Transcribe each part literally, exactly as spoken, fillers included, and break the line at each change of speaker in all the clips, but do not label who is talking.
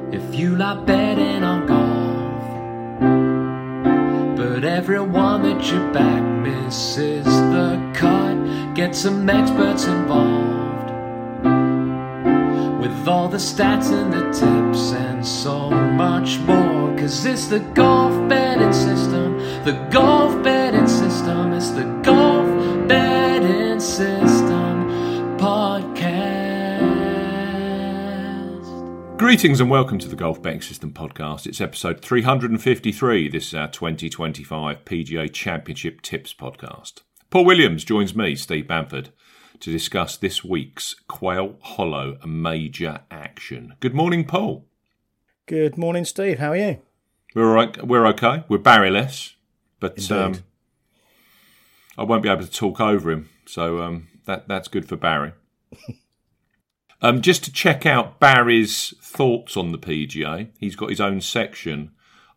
if you like betting on golf, but everyone that you back misses the cut. Get some experts involved with all the stats and the tips and so much more, cause it's the golf betting system, the golf betting system, it's the golf betting system podcast.
Greetings and welcome to the Golf Betting System podcast. It's episode three hundred fifty-three. This is our twenty twenty-five P G A Championship Tips podcast. Paul Williams joins me, Steve Bamford, to discuss this week's Quail Hollow major action. Good morning, Paul.
Good morning, Steve. How are you?
We're all right. We're okay. We're Barry-less, but um, I won't be able to talk over him, so um, that that's good for Barry. um, just to check out Barry's thoughts on the P G A, he's got his own section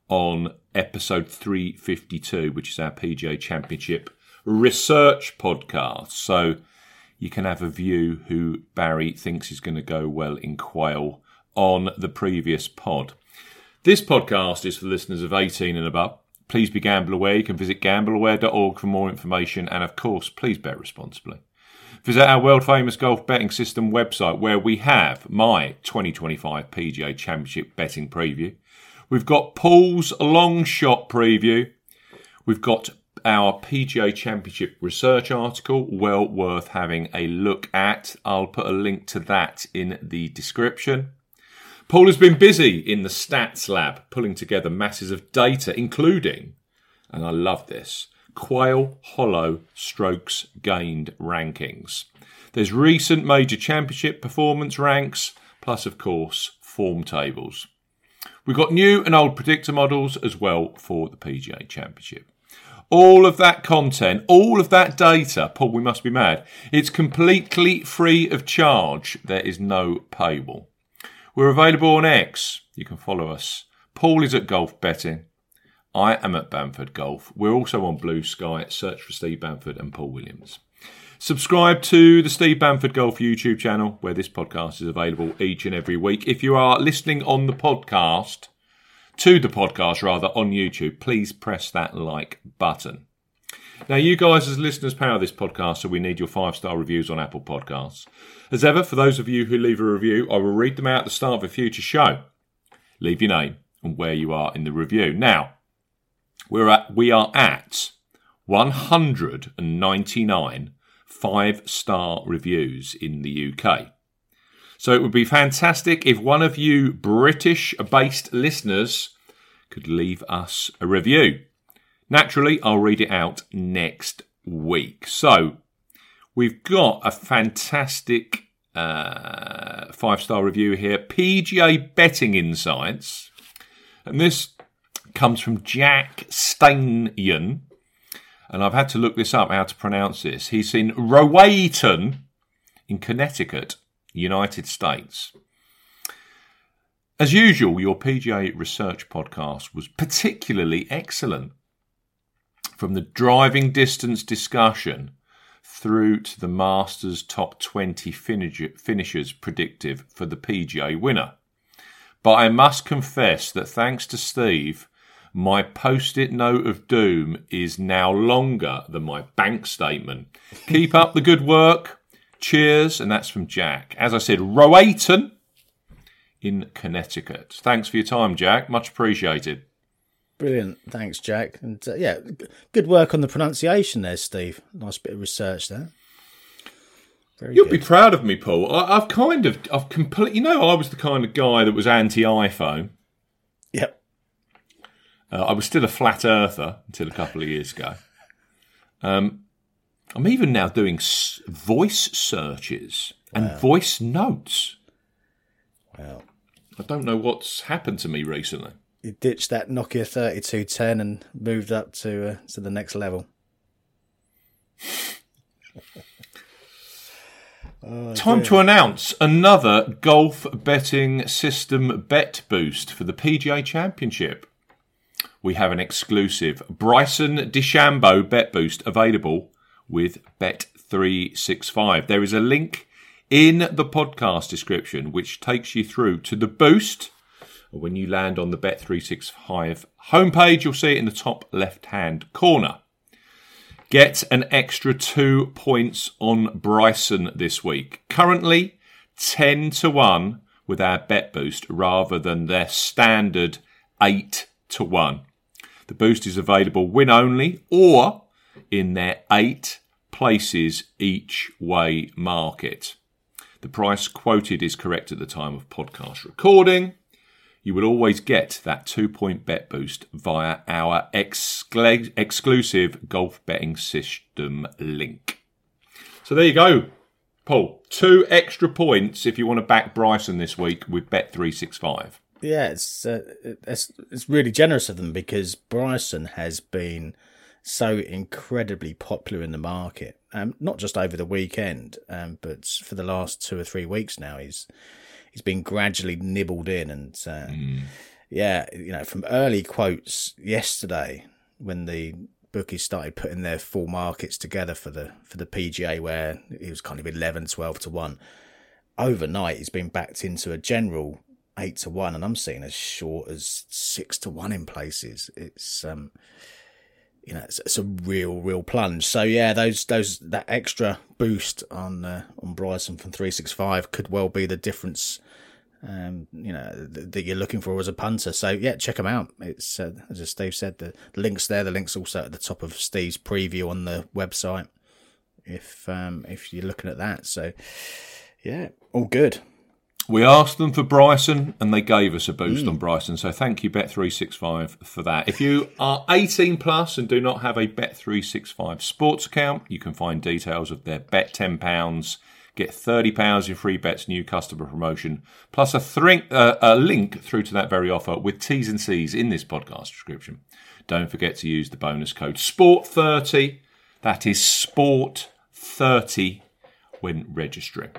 on episode three fifty-two, which is our P G A Championship research podcast. So you can have a view who Barry thinks is going to go well in Quail on the previous pod. This podcast is for listeners of eighteen and above. Please be gamble aware. You can visit gamble aware dot org for more information. And of course, please bet responsibly. Visit our world famous golf betting system website where we have my twenty twenty-five P G A Championship betting preview. We've got Paul's long shot preview. We've got our P G A Championship research article, well worth having a look at. I'll put a link to that in the description. Paul has been busy in the stats lab, pulling together masses of data, including, and I love this, Quail Hollow strokes gained rankings. There's recent major championship performance ranks, plus, of course, form tables. We've got new and old predictor models as well for the P G A Championship. All of that content, all of that data, Paul, we must be mad. It's completely free of charge. There is no paywall. We're available on X. You can follow us. Paul is at Golf Betting. I am at Bamford Golf. We're also on Blue Sky. Search for Steve Bamford and Paul Williams. Subscribe to the Steve Bamford Golf YouTube channel, where this podcast is available each and every week. If you are listening on the podcast, to the podcast rather, on YouTube, please press that like button. Now, you guys as listeners power this podcast, so we need your five-star reviews on Apple Podcasts. As ever, for those of you who leave a review, I will read them out at the start of a future show. Leave your name and where you are in the review. Now, we're at, we are at one hundred ninety-nine five-star reviews in the U K. So it would be fantastic if one of you British-based listeners could leave us a review. Naturally, I'll read it out next week. So we've got a fantastic uh, five-star review here. P G A Betting Insights. And this comes from Jack Stanion. And I've had to look this up, how to pronounce this. He's in Rowayton in Connecticut, United States. As usual, your P G A research podcast was particularly excellent. From the driving distance discussion through to the Masters top twenty finishers predictive for the P G A winner. But I must confess that thanks to Steve, my post-it note of doom is now longer than my bank statement. Keep up the good work. Cheers. And that's from Jack. As I said, Rowayton in Connecticut. Thanks for your time, Jack. Much appreciated.
Brilliant. Thanks, Jack. And uh, yeah, good work on the pronunciation there, Steve. Nice bit of research there. Very
You'll
good.
be proud of me, Paul. I, I've kind of, I've completely, you know, I was the kind of guy that was anti-iPhone.
Yep.
Uh, I was still a flat earther until a couple of years ago. Um, I'm even now doing s- voice searches and
Wow.
voice notes.
Wow.
I don't know what's happened to me recently.
You ditched that Nokia thirty-two ten and moved up to uh, to the next level. oh,
Time
dear.
to announce another golf betting system bet boost for the P G A Championship. We have an exclusive Bryson DeChambeau bet boost available with Bet three sixty-five. There is a link in the podcast description which takes you through to the boost. When you land on the Bet three sixty-five homepage, you'll see it in the top left-hand corner. Get an extra two points on Bryson this week. Currently ten to one with our Bet Boost rather than their standard eight to one. The boost is available win only or in their eight places each way market. The price quoted is correct at the time of podcast recording. You will always get that two-point bet boost via our exclu- exclusive golf betting system link. So there you go, Paul. Two extra points if you want to back Bryson this week with Bet three sixty-five.
Yeah, it's, uh, it's it's really generous of them because Bryson has been so incredibly popular in the market, um, not just over the weekend, um, but for the last two or three weeks now. He's he's been gradually nibbled in, and uh, mm. yeah, you know, from early quotes yesterday when the bookies started putting their full markets together for the for the P G A, where it was kind of eleven, twelve to one. Overnight, he's been backed into a general eight to one, and I'm seeing as short as six to one in places. It's um. You know, it's, it's a real, real plunge. So yeah, those, those, that extra boost on uh, on Bryson from three sixty-five could well be the difference. Um, you know, th- that you're looking for as a punter. So yeah, check them out. It's uh, as Steve said, the, the links there. The links also at the top of Steve's preview on the website. If um, if you're looking at that, so yeah, all good.
We asked them for Bryson and they gave us a boost mm. on Bryson. So thank you, Bet three sixty-five, for that. If you are eighteen plus and do not have a Bet three sixty-five sports account, you can find details of their Bet ten pounds, get thirty pounds in free bets, new customer promotion, plus a, th- uh, a link through to that very offer with T's and C's in this podcast description. Don't forget to use the bonus code sport thirty. That is sport thirty when registering.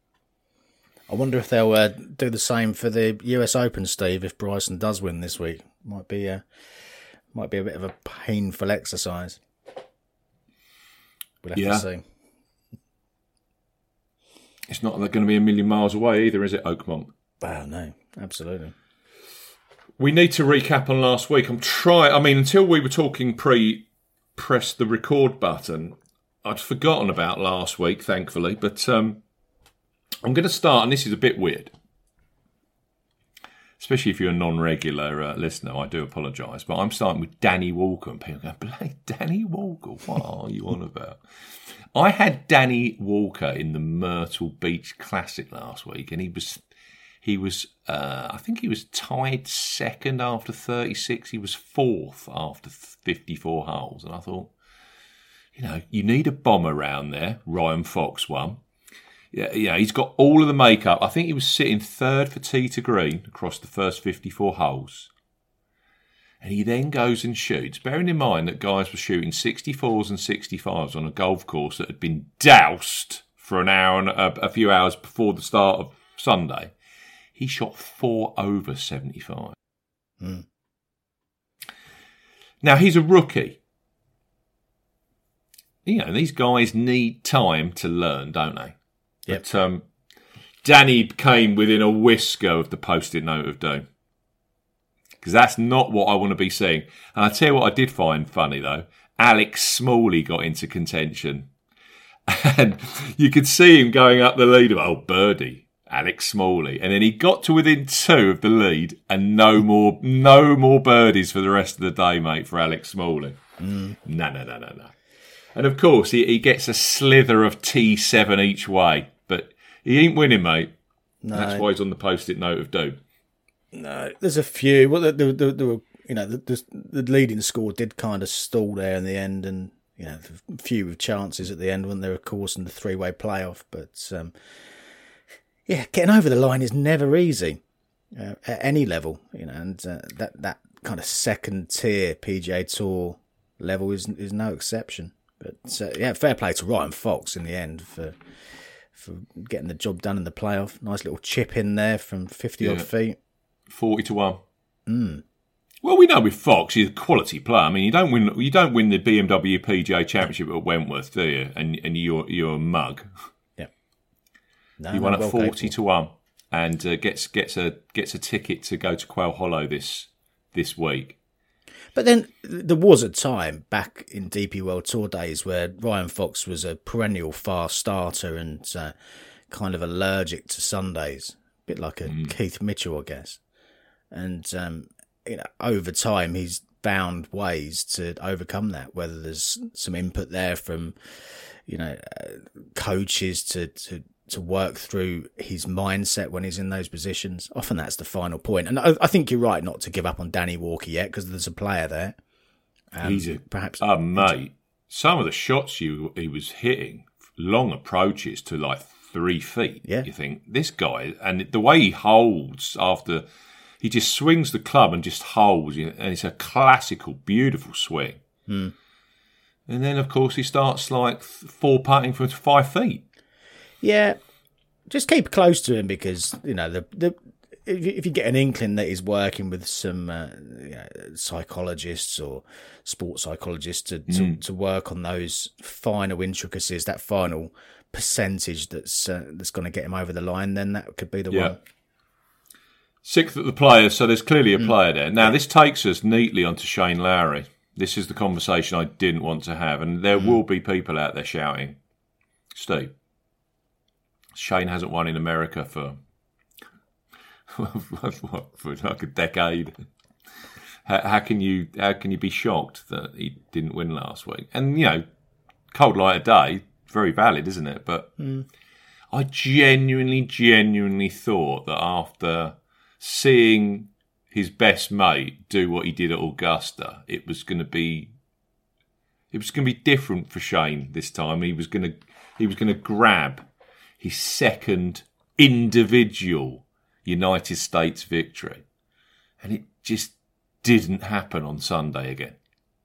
I wonder if they'll uh, do the same for the U S Open, Steve, if Bryson does win this week. Might be a, might be a bit of a painful exercise. We'll have
yeah.
to see.
It's not going to be a million miles away either, is it, Oakmont?
Well, no, absolutely.
We need to recap on last week. I'm trying, I mean, until we were talking pre-press the record button, I'd forgotten about last week, thankfully, but... um I'm going to start, and this is a bit weird, especially if you're a non-regular uh, listener. I do apologise, but I'm starting with Danny Walker, and people go, "Bloody Danny Walker, what are you on about?" I had Danny Walker in the Myrtle Beach Classic last week, and he was, he was, uh, I think he was tied second after thirty-six. He was fourth after fifty-four holes, and I thought, you know, you need a bomb around there. Ryan Fox won. Yeah, yeah, he's got all of the makeup. I think he was sitting third for tee to green across the first fifty-four holes. And he then goes and shoots, bearing in mind that guys were shooting sixty-fours and sixty-fives on a golf course that had been doused for an hour and a, a few hours before the start of Sunday. He shot four over seventy-five.
Mm.
Now, he's a rookie. You know, these guys need time to learn, don't they?
Yep.
But um, Danny came within a whisker of the post-it note of doom. Because that's not what I want to be seeing. And I'll tell you what I did find funny, though. Alex Smalley got into contention. And you could see him going up the lead. Oh, birdie, Alex Smalley. And then he got to within two of the lead. And no more no more birdies for the rest of the day, mate, for Alex Smalley.
Mm.
No, no, no, no, no. And, of course, he, he gets a slither of T seven each way. But he ain't winning, mate.
No.
That's why he's on the post-it note of doom.
No, there's a few. Well, there, there, there were, you know, the, the, the leading score did kind of stall there in the end, and you know, a few with chances at the end when they were, of course, in the three-way playoff. But um, yeah, getting over the line is never easy uh, at any level, you know, and uh, that that kind of second-tier P G A Tour level is is no exception. But uh, yeah, fair play to Ryan Fox in the end for. for getting the job done in the playoff. Nice little chip in there from fifty-odd yeah. feet.
forty to one.
Mm.
Well, we know with Fox, he's a quality player. I mean, you don't win you don't win the B M W P G A Championship at Wentworth, do you? And and you're, you're a mug.
Yeah. No,
he
no,
won at
well
forty
capable.
to one. and uh, gets gets a gets a ticket to go to Quail Hollow this this week.
But then there was a time back in D P World Tour days where Ryan Fox was a perennial fast starter and uh, kind of allergic to Sundays, a bit like a mm. Keith Mitchell, I guess. And um, you know, over time, he's found ways to overcome that. Whether there's some input there from, you know, uh, coaches to to. to work through his mindset when he's in those positions. Often that's the final point. And I, I think you're right not to give up on Danny Walker yet because there's a player there. Um,
he's a,
perhaps,
oh, mate, some of the shots you he was hitting, long approaches to like three feet.
Yeah.
You think, this guy, and the way he holds after, he just swings the club and just holds, and it's a classical, beautiful swing.
Hmm.
And then, of course, he starts like four putting from five feet.
Yeah, just keep close to him because, you know, the the if you, if you get an inkling that he's working with some uh, you know, psychologists or sports psychologists to, to, mm. to work on those final intricacies, that final percentage that's uh, that's going to get him over the line, then that could be the yeah. one.
Sixth at the players, so there's clearly a mm. player there. Now, this takes us neatly onto Shane Lowry. This is the conversation I didn't want to have, and there mm. will be people out there shouting, Steve, Shane hasn't won in America for what, for like a decade. How, how can you how can you be shocked that he didn't win last week? And you know, cold light of day, very valid, isn't it? But
mm.
I genuinely, genuinely thought that after seeing his best mate do what he did at Augusta, it was going to be it was going to be different for Shane this time. He was going to he was going to grab his second individual United States victory. And it just didn't happen on Sunday again.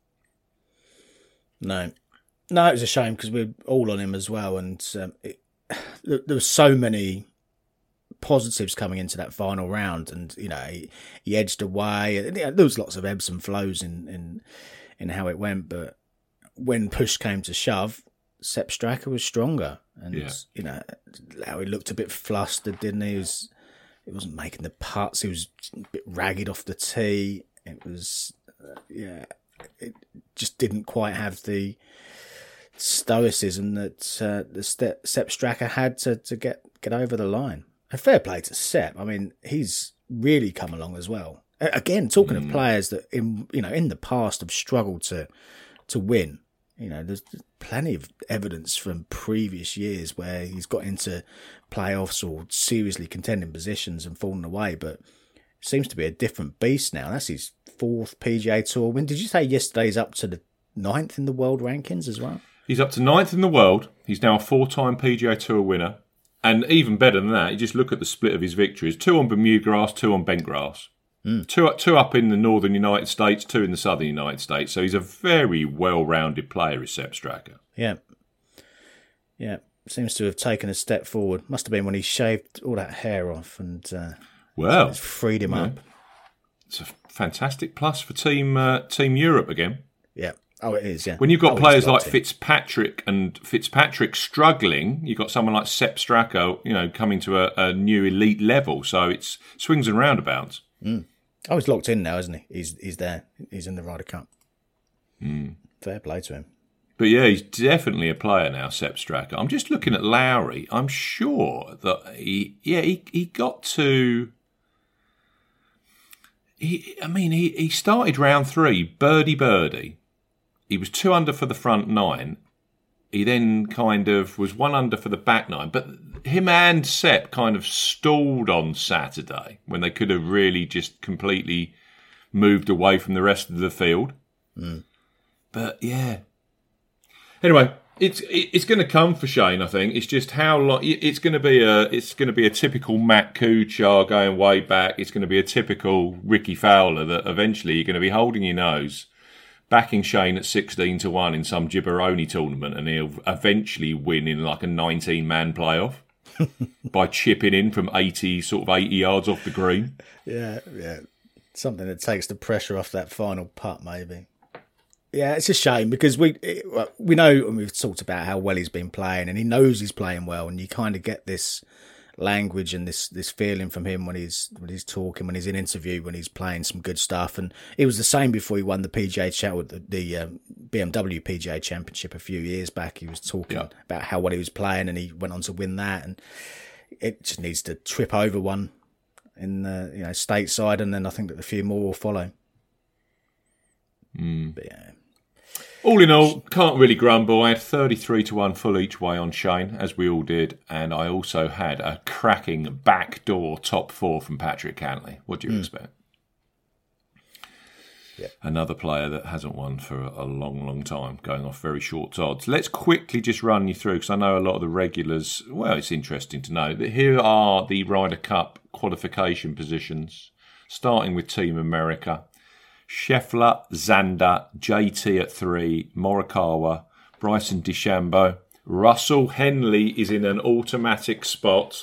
No. No, it was a shame because we're all on him as well. And um, it, there were so many positives coming into that final round. And, you know, he, he edged away. And, you know, there was lots of ebbs and flows in, in, in how it went. But when push came to shove, Sepp Straka was stronger. And, yeah. you know, how he looked a bit flustered, didn't he? He, was, he wasn't making the putts. He was a bit ragged off the tee. It was, uh, yeah, it just didn't quite have the stoicism that uh, the Ste- Sepp Straka had to, to get, get over the line. And fair play to Sepp. I mean, he's really come along as well. Again, talking mm. of players that, in you know, in the past have struggled to to win. You know, there's plenty of evidence from previous years where he's got into playoffs or seriously contending positions and fallen away, but it seems to be a different beast now. That's his fourth P G A Tour win. Did you say yesterday's up to the ninth in the world rankings as well?
He's up to ninth in the world. He's now a four-time P G A Tour winner. And even better than that, you just look at the split of his victories. Two on Bermuda grass, two on bent grass. Mm. Two, two up in the northern United States, two in the southern United States. So he's a very well-rounded player, is Sepp Straka.
Yeah. Yeah. Seems to have taken a step forward. Must have been when he shaved all that hair off and uh,
well,
freed him
yeah.
up.
It's a fantastic plus for Team uh, Team Europe again.
Yeah. Oh, it is, yeah.
When you've got
oh,
players like
it.
Fitzpatrick and Fitzpatrick struggling, you've got someone like Sepp Straka, you know, coming to a, a new elite level. So it's swings and roundabouts.
Mm. Oh, he's locked in now, isn't he? He's he's there. He's in the Ryder Cup.
Mm.
Fair play to him.
But yeah, he's definitely a player now, Sepp Straka. I'm just looking at Lowry. I'm sure that he, yeah, he, he got to... He, I mean, he, he started round three, birdie birdie. He was two under for the front nine. He then kind of was one under for the back nine. But him and Sepp kind of stalled on Saturday when they could have really just completely moved away from the rest of the field.
Mm.
But yeah. Anyway, it's it's going to come for Shane. I think it's just how long. It's going to be a it's going to be a typical Matt Kuchar going way back. It's going to be a typical Ricky Fowler that eventually you're going to be holding your nose, backing Shane at sixteen to one in some Gibberoni tournament, and he'll eventually win in like a nineteen man playoff by chipping in from eighty, sort of eighty yards off the green.
Yeah, yeah. Something that takes the pressure off that final putt, maybe. Yeah, it's a shame because we we know, and we've talked about how well he's been playing, and he knows he's playing well, and you kind of get this language and this this feeling from him when he's when he's talking, when he's in interview, when he's playing some good stuff. And it was the same before he won the P G A cha- the, the um, B M W P G A Championship a few years back. He was talking yeah. about how well he was playing, and he went on to win that. And it just needs to trip over one in the you know stateside, and then I think that a few more will follow.
Mm.
But yeah.
All in all, can't really grumble. I had thirty-three to one full each way on Shane, as we all did, and I also had a cracking backdoor top four from Patrick Cantlay. What do you mm. expect? Yeah. Another player that hasn't won for a long, long time, going off very short odds. Let's quickly just run you through, because I know a lot of the regulars, well, it's interesting to know that here are the Ryder Cup qualification positions, starting with Team America. Scheffler, Xander, J T at three, Morikawa, Bryson DeChambeau. Russell Henley is in an automatic spot.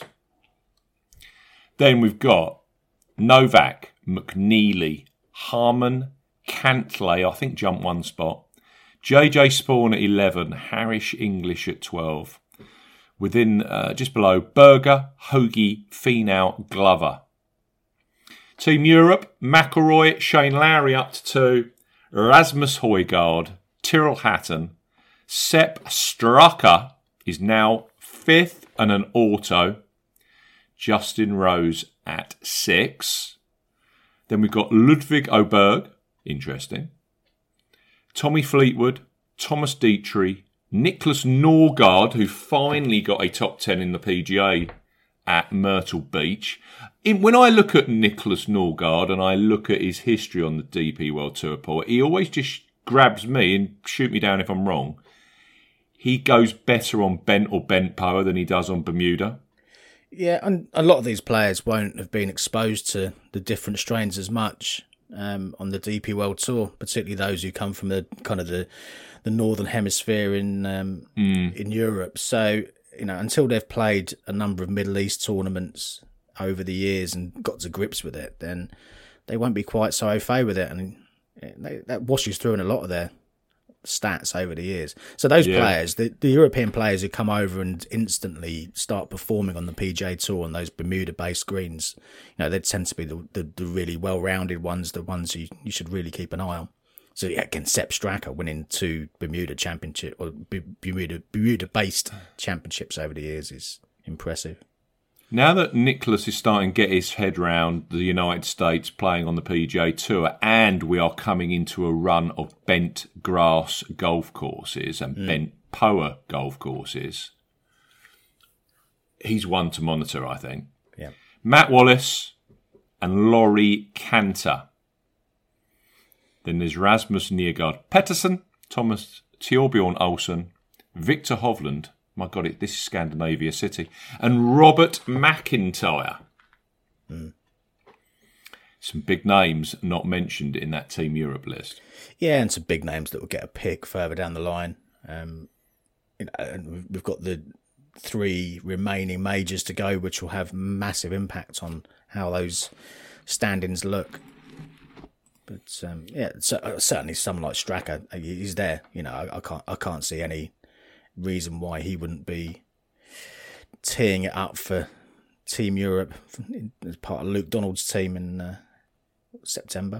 Then we've got Novak, McNeely, Harman, Cantlay, I think jumped one spot. J J Spawn at eleven, Harish English at twelve. Within, uh, just below, Berger, Hoagie, Finau, Glover. Team Europe, McIlroy, Shane Lowry up to two, Rasmus Højgaard, Tyrrell Hatton, Sepp Straka is now fifth and an auto, Justin Rose at six. Then we've got Ludwig Åberg, interesting, Tommy Fleetwood, Thomas Dietrich, Nicholas Norgard, who finally got a top ten in the P G A at Myrtle Beach. In, when I look at Nicholas Norgard and I look at his history on the D P World Tour report, he always just grabs me and shoot me down if I'm wrong. He goes better on bent or bent power than he does on Bermuda.
Yeah, and a lot of these players won't have been exposed to the different strains as much um, on the D P World Tour, particularly those who come from the kind of the, the northern hemisphere in um, mm. in Europe. So, you know, until they've played a number of Middle East tournaments over the years and got to grips with it, then they won't be quite so au fait with it, and they, that washes through in a lot of their stats over the years. So those yeah. players, the, the European players who come over and instantly start performing on the P G A Tour on those Bermuda-based greens, you know, they tend to be the, the, the really well-rounded ones, the ones you, you should really keep an eye on. So yeah, again, Sepp Straka winning two Bermuda championship or Bermuda Bermuda-based championships over the years is impressive.
Now that Nicholas is starting to get his head round the United States playing on the P G A Tour, and we are coming into a run of bent grass golf courses and mm. bent P O A golf courses, he's one to monitor, I think.
Yeah.
Matt Wallace and Laurie Cantor. Then there's Rasmus Niergaard Pettersson, Thomas Thorbjorn Olsen, Victor Hovland. My God, it, this is Scandinavia City. And Robert McIntyre.
Mm.
Some big names not mentioned in that Team Europe list.
Yeah, and some big names that will get a pick further down the line. Um, you know, and we've got the three remaining majors to go, which will have massive impact on how those standings look. But um, yeah, so, certainly someone like Straka, he's there. You know, I, I can't, I can't see any reason why he wouldn't be teeing it up for Team Europe as part of Luke Donald's team in uh, September.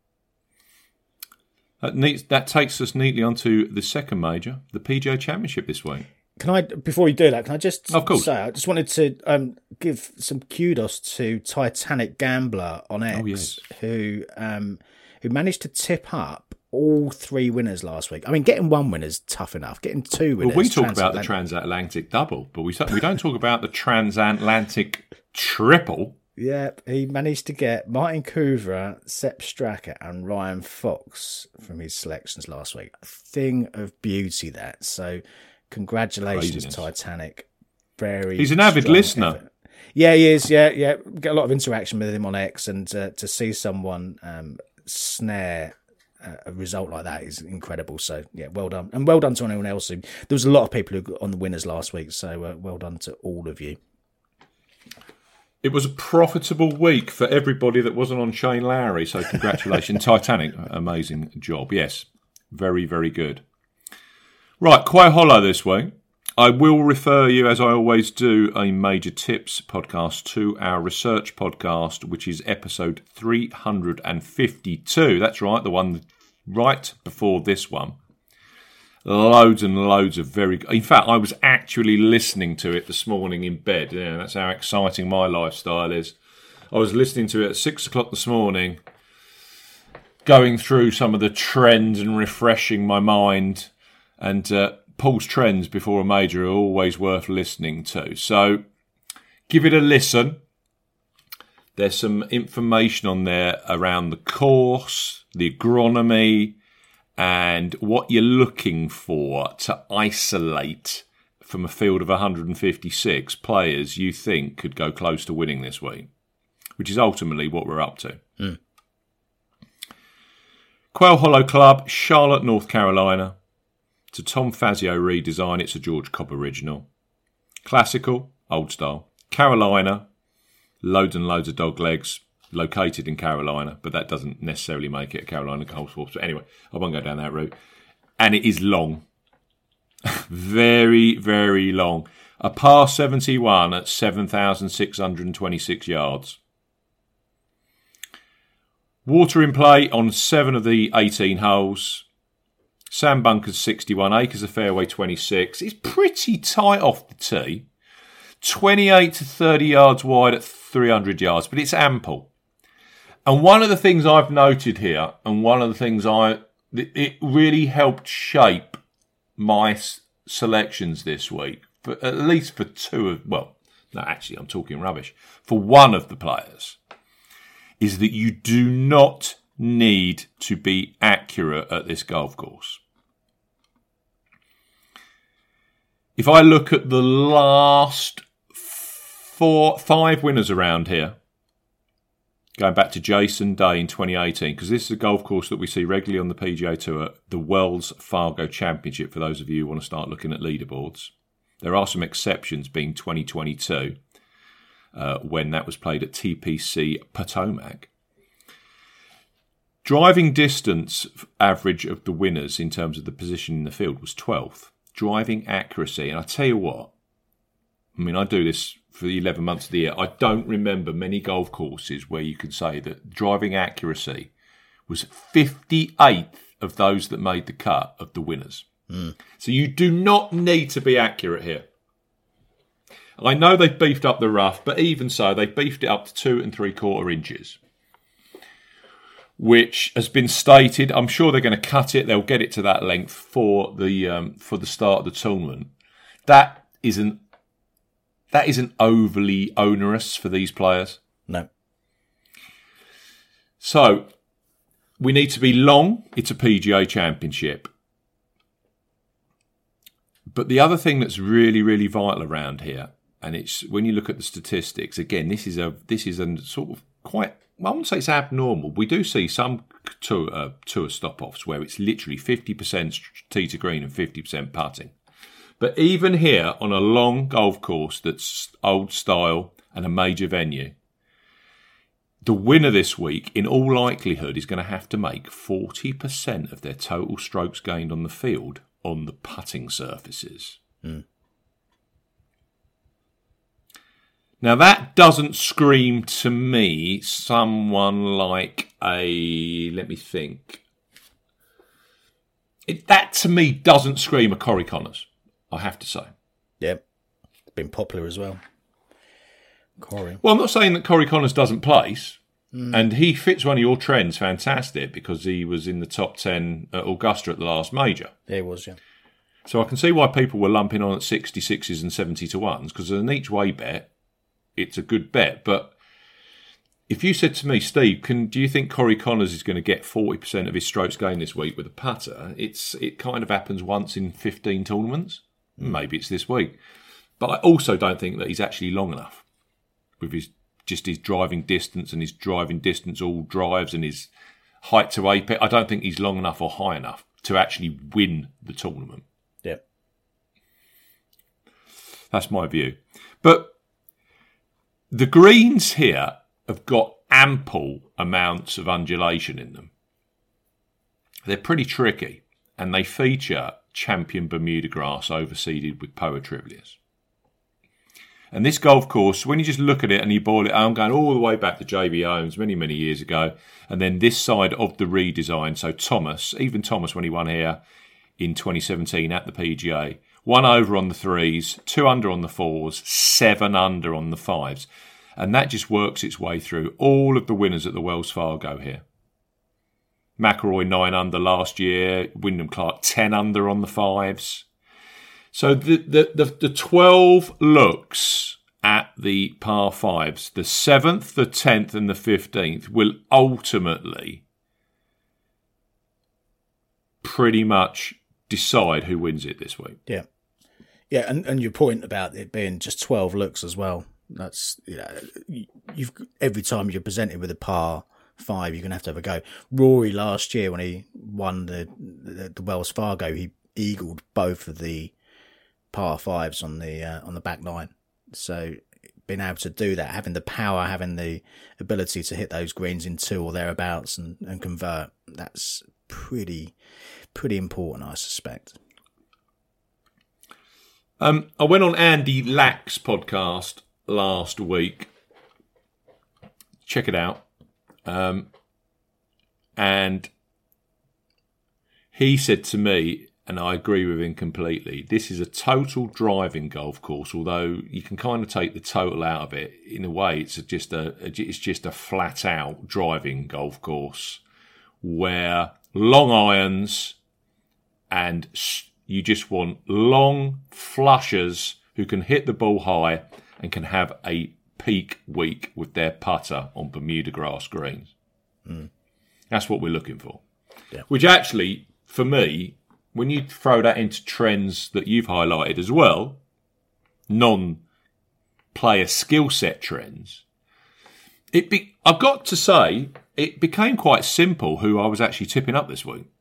That, neat, that takes us neatly onto the second major, the P G A Championship this week.
Can I, before you do that, can I just
of course.
say, I just wanted to um, give some kudos to Titanic Gambler on X,
oh, yes.
who um, who managed to tip up all three winners last week. I mean, getting one winner is tough enough. Getting two winners...
Well, we talk about the transatlantic double, but we we don't talk about the transatlantic triple.
Yep, he managed to get Martin Kuvra, Sepp Straka and Ryan Fox from his selections last week. A thing of beauty, that. So congratulations, Craziness. Titanic. Very
He's an avid listener.
Effort. Yeah, he is. Yeah, yeah. Get a lot of interaction with him on X, and uh, to see someone um, snare a result like that is incredible. So yeah, well done, and well done to anyone else. Who, there was a lot of people who got on the winners last week, so uh, well done to all of you.
It was a profitable week for everybody that wasn't on Shane Lowry. So congratulations, Titanic, amazing job. Yes, very very good. Right, Quail Hollow this week. I will refer you, as I always do, a Major Tips podcast to our research podcast, which is episode three hundred fifty-two. That's right, the one right before this one. Loads and loads of very... In fact, I was actually listening to it this morning in bed. Yeah, that's how exciting my lifestyle is. I was listening to it at six o'clock this morning, going through some of the trends and refreshing my mind. And uh, Paul's trends before a major are always worth listening to. So give it a listen. There's some information on there around the course, the agronomy, and what you're looking for to isolate from a field of one hundred fifty-six players you think could go close to winning this week, which is ultimately what we're up to.
Mm.
Quail Hollow Club, Charlotte, North Carolina. It's a Tom Fazio redesign. It's a George Cobb original. Classical, old style. Carolina, loads and loads of dog legs. Located in Carolina, but that doesn't necessarily make it a Carolina golf course. But anyway, I won't go down that route. And it is long. very, very long. A par seventy-one at seven thousand six hundred twenty-six yards. Water in play on seven of the eighteen holes. Sand bunkers sixty-one, acres of fairway twenty-six. It's pretty tight off the tee. twenty-eight to thirty yards wide at three hundred yards, but it's ample. And one of the things I've noted here, and one of the things I, it really helped shape my selections this week, for, at least for two of, well, no, actually I'm talking rubbish, for one of the players, is that you do not need to be accurate at this golf course. If I look at the last four, five winners around here, going back to Jason Day in twenty eighteen, because this is a golf course that we see regularly on the P G A Tour, the Wells Fargo Championship, for those of you who want to start looking at leaderboards. There are some exceptions, being twenty twenty-two, uh, when that was played at T P C Potomac. Driving distance average of the winners in terms of the position in the field was twelfth. Driving accuracy, and I tell you what, I mean, I do this for the eleven months of the year. I don't remember many golf courses where you could say that driving accuracy was fifty-eighth of those that made the cut of the winners. Mm. So you do not need to be accurate here. I know they've beefed up the rough, but even so, they've beefed it up to two and three quarter inches, which has been stated. I'm sure they're going to cut it. They'll get it to that length for the um, for the start of the tournament. That isn't that isn't overly onerous for these players.
No.
So we need to be long. It's a P G A Championship. But the other thing that's really, really vital around here, and it's when you look at the statistics, again, this is a this is a sort of quite, well, I wouldn't say it's abnormal. We do see some tour, uh, tour stop-offs where it's literally fifty percent tee to green and fifty percent putting. But even here, on a long golf course that's old style and a major venue, the winner this week, in all likelihood, is going to have to make forty percent of their total strokes gained on the field on the putting surfaces.
Mm.
Now, that doesn't scream to me someone like a, let me think. It, that to me doesn't scream a Corey Connors, I have to say.
Yeah, it's been popular as well. Corey.
Well, I'm not saying that Corey Connors doesn't place, mm. and he fits one of your trends fantastic because he was in the top ten at Augusta at the last major.
Yeah, he was, yeah.
So I can see why people were lumping on at sixty-sixes and seventy to ones, because as an each way bet, it's a good bet. But if you said to me, Steve, can do you think Corey Connors is going to get forty percent of his strokes gained this week with a putter? It's It kind of happens once in fifteen tournaments. Maybe it's this week. But I also don't think that he's actually long enough with his just his driving distance and his driving distance all drives and his height to apex. I don't think he's long enough or high enough to actually win the tournament.
Yeah.
That's my view. But the greens here have got ample amounts of undulation in them. They're pretty tricky, and they feature champion Bermuda grass overseeded with Poa Triplius. And this golf course, when you just look at it and you boil it, I'm going all the way back to J B Owens many, many years ago. And then this side of the redesign. So Thomas, even Thomas when he won here in twenty seventeen at the P G A, one over on the threes, two under on the fours, seven under on the fives. And that just works its way through all of the winners at the Wells Fargo here. McIlroy nine under last year, Wyndham Clark ten under on the fives. So the, the, the, the twelve looks at the par fives, the seventh, the tenth and the fifteenth will ultimately pretty much decide who wins it this week.
Yeah. Yeah, and, and your point about it being just twelve looks as well. That's, you know, you've every time you're presented with a par five, you're going to have to have a go. Rory last year when he won the, the, the Wells Fargo, he eagled both of the par fives on the uh, on the back nine. So being able to do that, having the power, having the ability to hit those greens in two or thereabouts and, and convert, that's pretty pretty important, I suspect.
Um, I went on Andy Lack's podcast last week. Check it out. Um, and he said to me, and I agree with him completely, this is a total driving golf course, although you can kind of take the total out of it. In a way, it's just a it's just a flat out driving golf course where long irons and you just want long flushers who can hit the ball high and can have a peak week with their putter on Bermuda grass greens. Mm. That's what we're looking for. Yeah. Which actually, for me, when you throw that into trends that you've highlighted as well, non-player skill set trends, it be, I've got to say, it became quite simple who I was actually tipping up this week.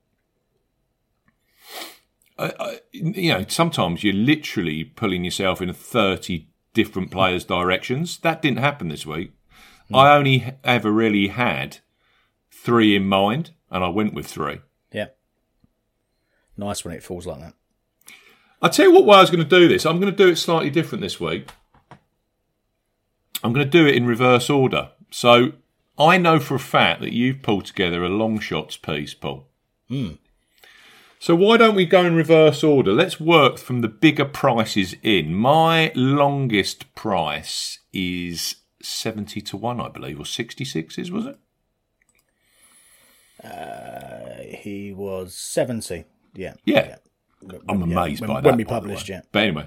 I, I, you know, sometimes you're literally pulling yourself in thirty different players' directions. That didn't happen this week. Mm. I only ever really had three in mind, and I went with three.
Yeah. Nice when it falls like that.
I'll tell you what way I was going to do this. I'm going to do it slightly different this week. I'm going to do it in reverse order. So I know for a fact that you've pulled together a long shots piece, Paul.
Hmm.
So why don't we go in reverse order? Let's work from the bigger prices in. My longest price is seventy to one, I believe, or sixty-six is, was it?
Uh, he was seventy. Yeah.
Yeah.
yeah.
I'm amazed
yeah.
by
when,
that.
When we published, yeah.
But anyway,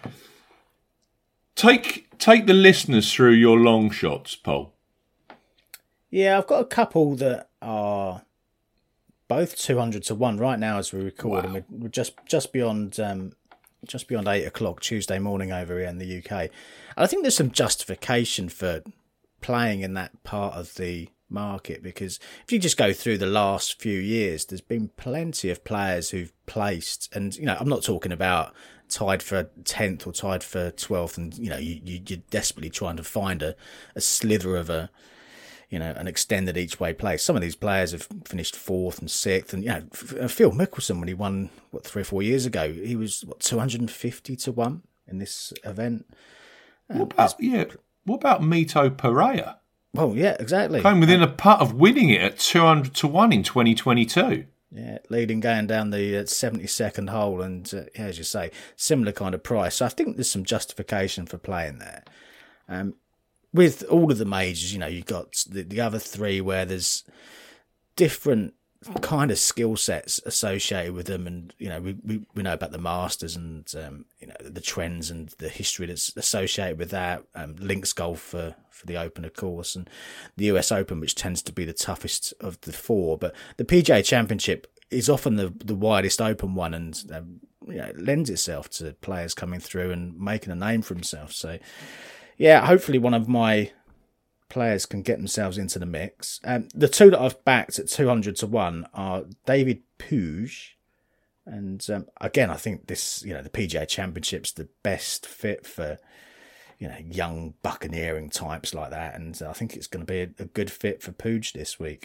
take take the listeners through your long shots, Paul.
Yeah, I've got a couple that are both two hundred to one right now as we record, wow. and we're just just beyond um, just beyond eight o'clock Tuesday morning over here in the U K. And I think there's some justification for playing in that part of the market, because if you just go through the last few years, there's been plenty of players who've placed, and you know, I'm not talking about tied for tenth or tied for twelfth, and you know, you, you you're desperately trying to find a, a slither of a, you know, an extended each way place. Some of these players have finished fourth and sixth, and you know, Phil Mickelson, when he won what three or four years ago, he was what two hundred fifty to one in this event.
What about, yeah, what about Mito Pereira?
Well, yeah, exactly.
Came within a putt of winning it at two hundred to one in twenty twenty-two.
Yeah, leading going down the uh, seventy-second hole, and uh, yeah, as you say, similar kind of price. So I think there's some justification for playing there. Um, with all of the majors, you know, you've got the, the other three where there's different kind of skill sets associated with them, and you know, we we, we know about the Masters and um, you know, the trends and the history that's associated with that. Um, links golf for for the Open, of course, and the U S Open, which tends to be the toughest of the four. But the P G A Championship is often the the widest open one, and um, you know, it lends itself to players coming through and making a name for himself. So, yeah, hopefully one of my players can get themselves into the mix. Um, the two that I've backed at two hundred to one are David Puig, and um, again, I think this, you know, the P G A Championship's the best fit for, you know, young buccaneering types like that, and I think it's going to be a, a good fit for Puig this week.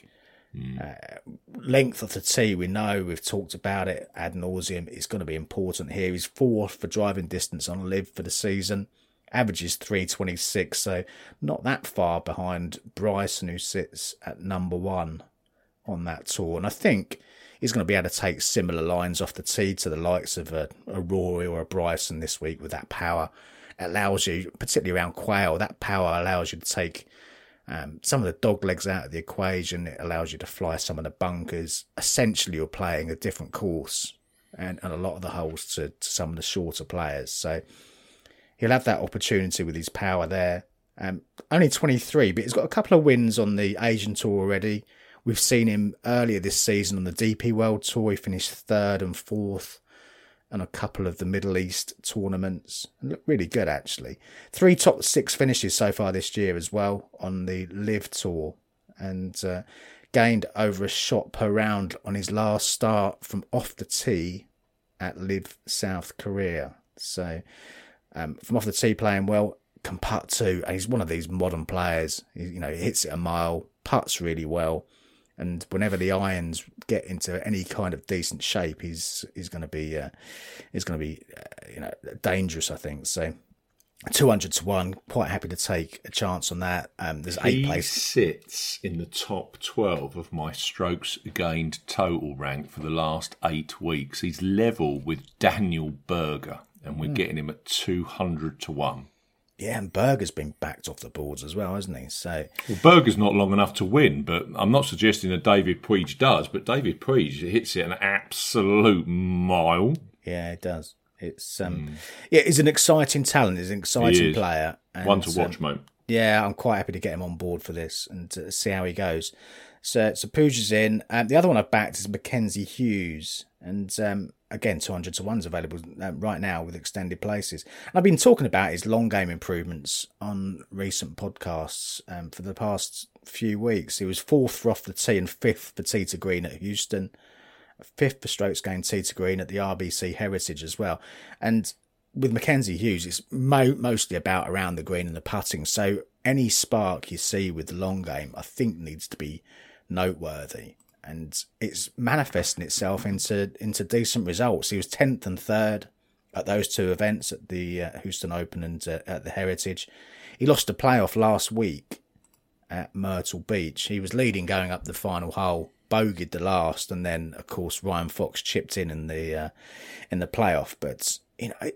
Mm.
Uh, length of the tee, we know, we've talked about it ad nauseum. It's going to be important here. He's fourth for driving distance on Live for the season. Averages three twenty-six, so not that far behind Bryson, who sits at number one on that tour. And I think he's going to be able to take similar lines off the tee to the likes of a, a Rory or a Bryson this week with that power. It allows you, particularly around Quail, that power allows you to take um, some of the dog legs out of the equation. It allows you to fly some of the bunkers. Essentially, you're playing a different course and, and a lot of the holes to, to some of the shorter players. So he'll have that opportunity with his power there. Um, only twenty-three, but he's got a couple of wins on the Asian Tour already. We've seen him earlier this season on the D P World Tour. He finished third and fourth on a couple of the Middle East tournaments. And looked really good, actually. Three top six finishes so far this year as well on the Live Tour. And uh, gained over a shot per round on his last start from off the tee at Live South Korea. So um, from off the tee playing well, can putt too. And he's one of these modern players. He, you know, he hits it a mile, putts really well. And whenever the irons get into any kind of decent shape, he's he's going to be uh, he's going to be uh, you know dangerous, I think. So two hundred to one, quite happy to take a chance on that. Um, there's eight
he
places.
sits in the top twelve of my strokes gained total rank for the last eight weeks. He's level with Daniel Berger, and we're mm. getting him at two hundred to one.
Yeah, and Berger's been backed off the boards as well, hasn't he? So
well, Berger's not long enough to win, but I'm not suggesting that David Puig does, but David Puig hits it an absolute mile.
Yeah, it does. It's um, mm. yeah, he's an exciting talent. He's an exciting player. And,
one to watch, um, mate.
Yeah, I'm quite happy to get him on board for this and to see how he goes. So, so Puig is in. Um, the other one I've backed is Mackenzie Hughes, and um, again, two hundred to one's available um, right now with extended places. And I've been talking about his long game improvements on recent podcasts um, for the past few weeks. He was fourth for off the tee and fifth for tee to green at Houston, fifth for strokes gained tee to green at the R B C Heritage as well. And with Mackenzie Hughes, it's mo- mostly about around the green and the putting. So any spark you see with the long game, I think, needs to be noteworthy. And it's manifesting itself into into decent results. He was tenth and third at those two events, at the uh, Houston Open and uh, at the Heritage. He lost a playoff last week at Myrtle Beach. He was leading going up the final hole, bogeyed the last, and then, of course, Ryan Fox chipped in in the uh, in the playoff. But you know,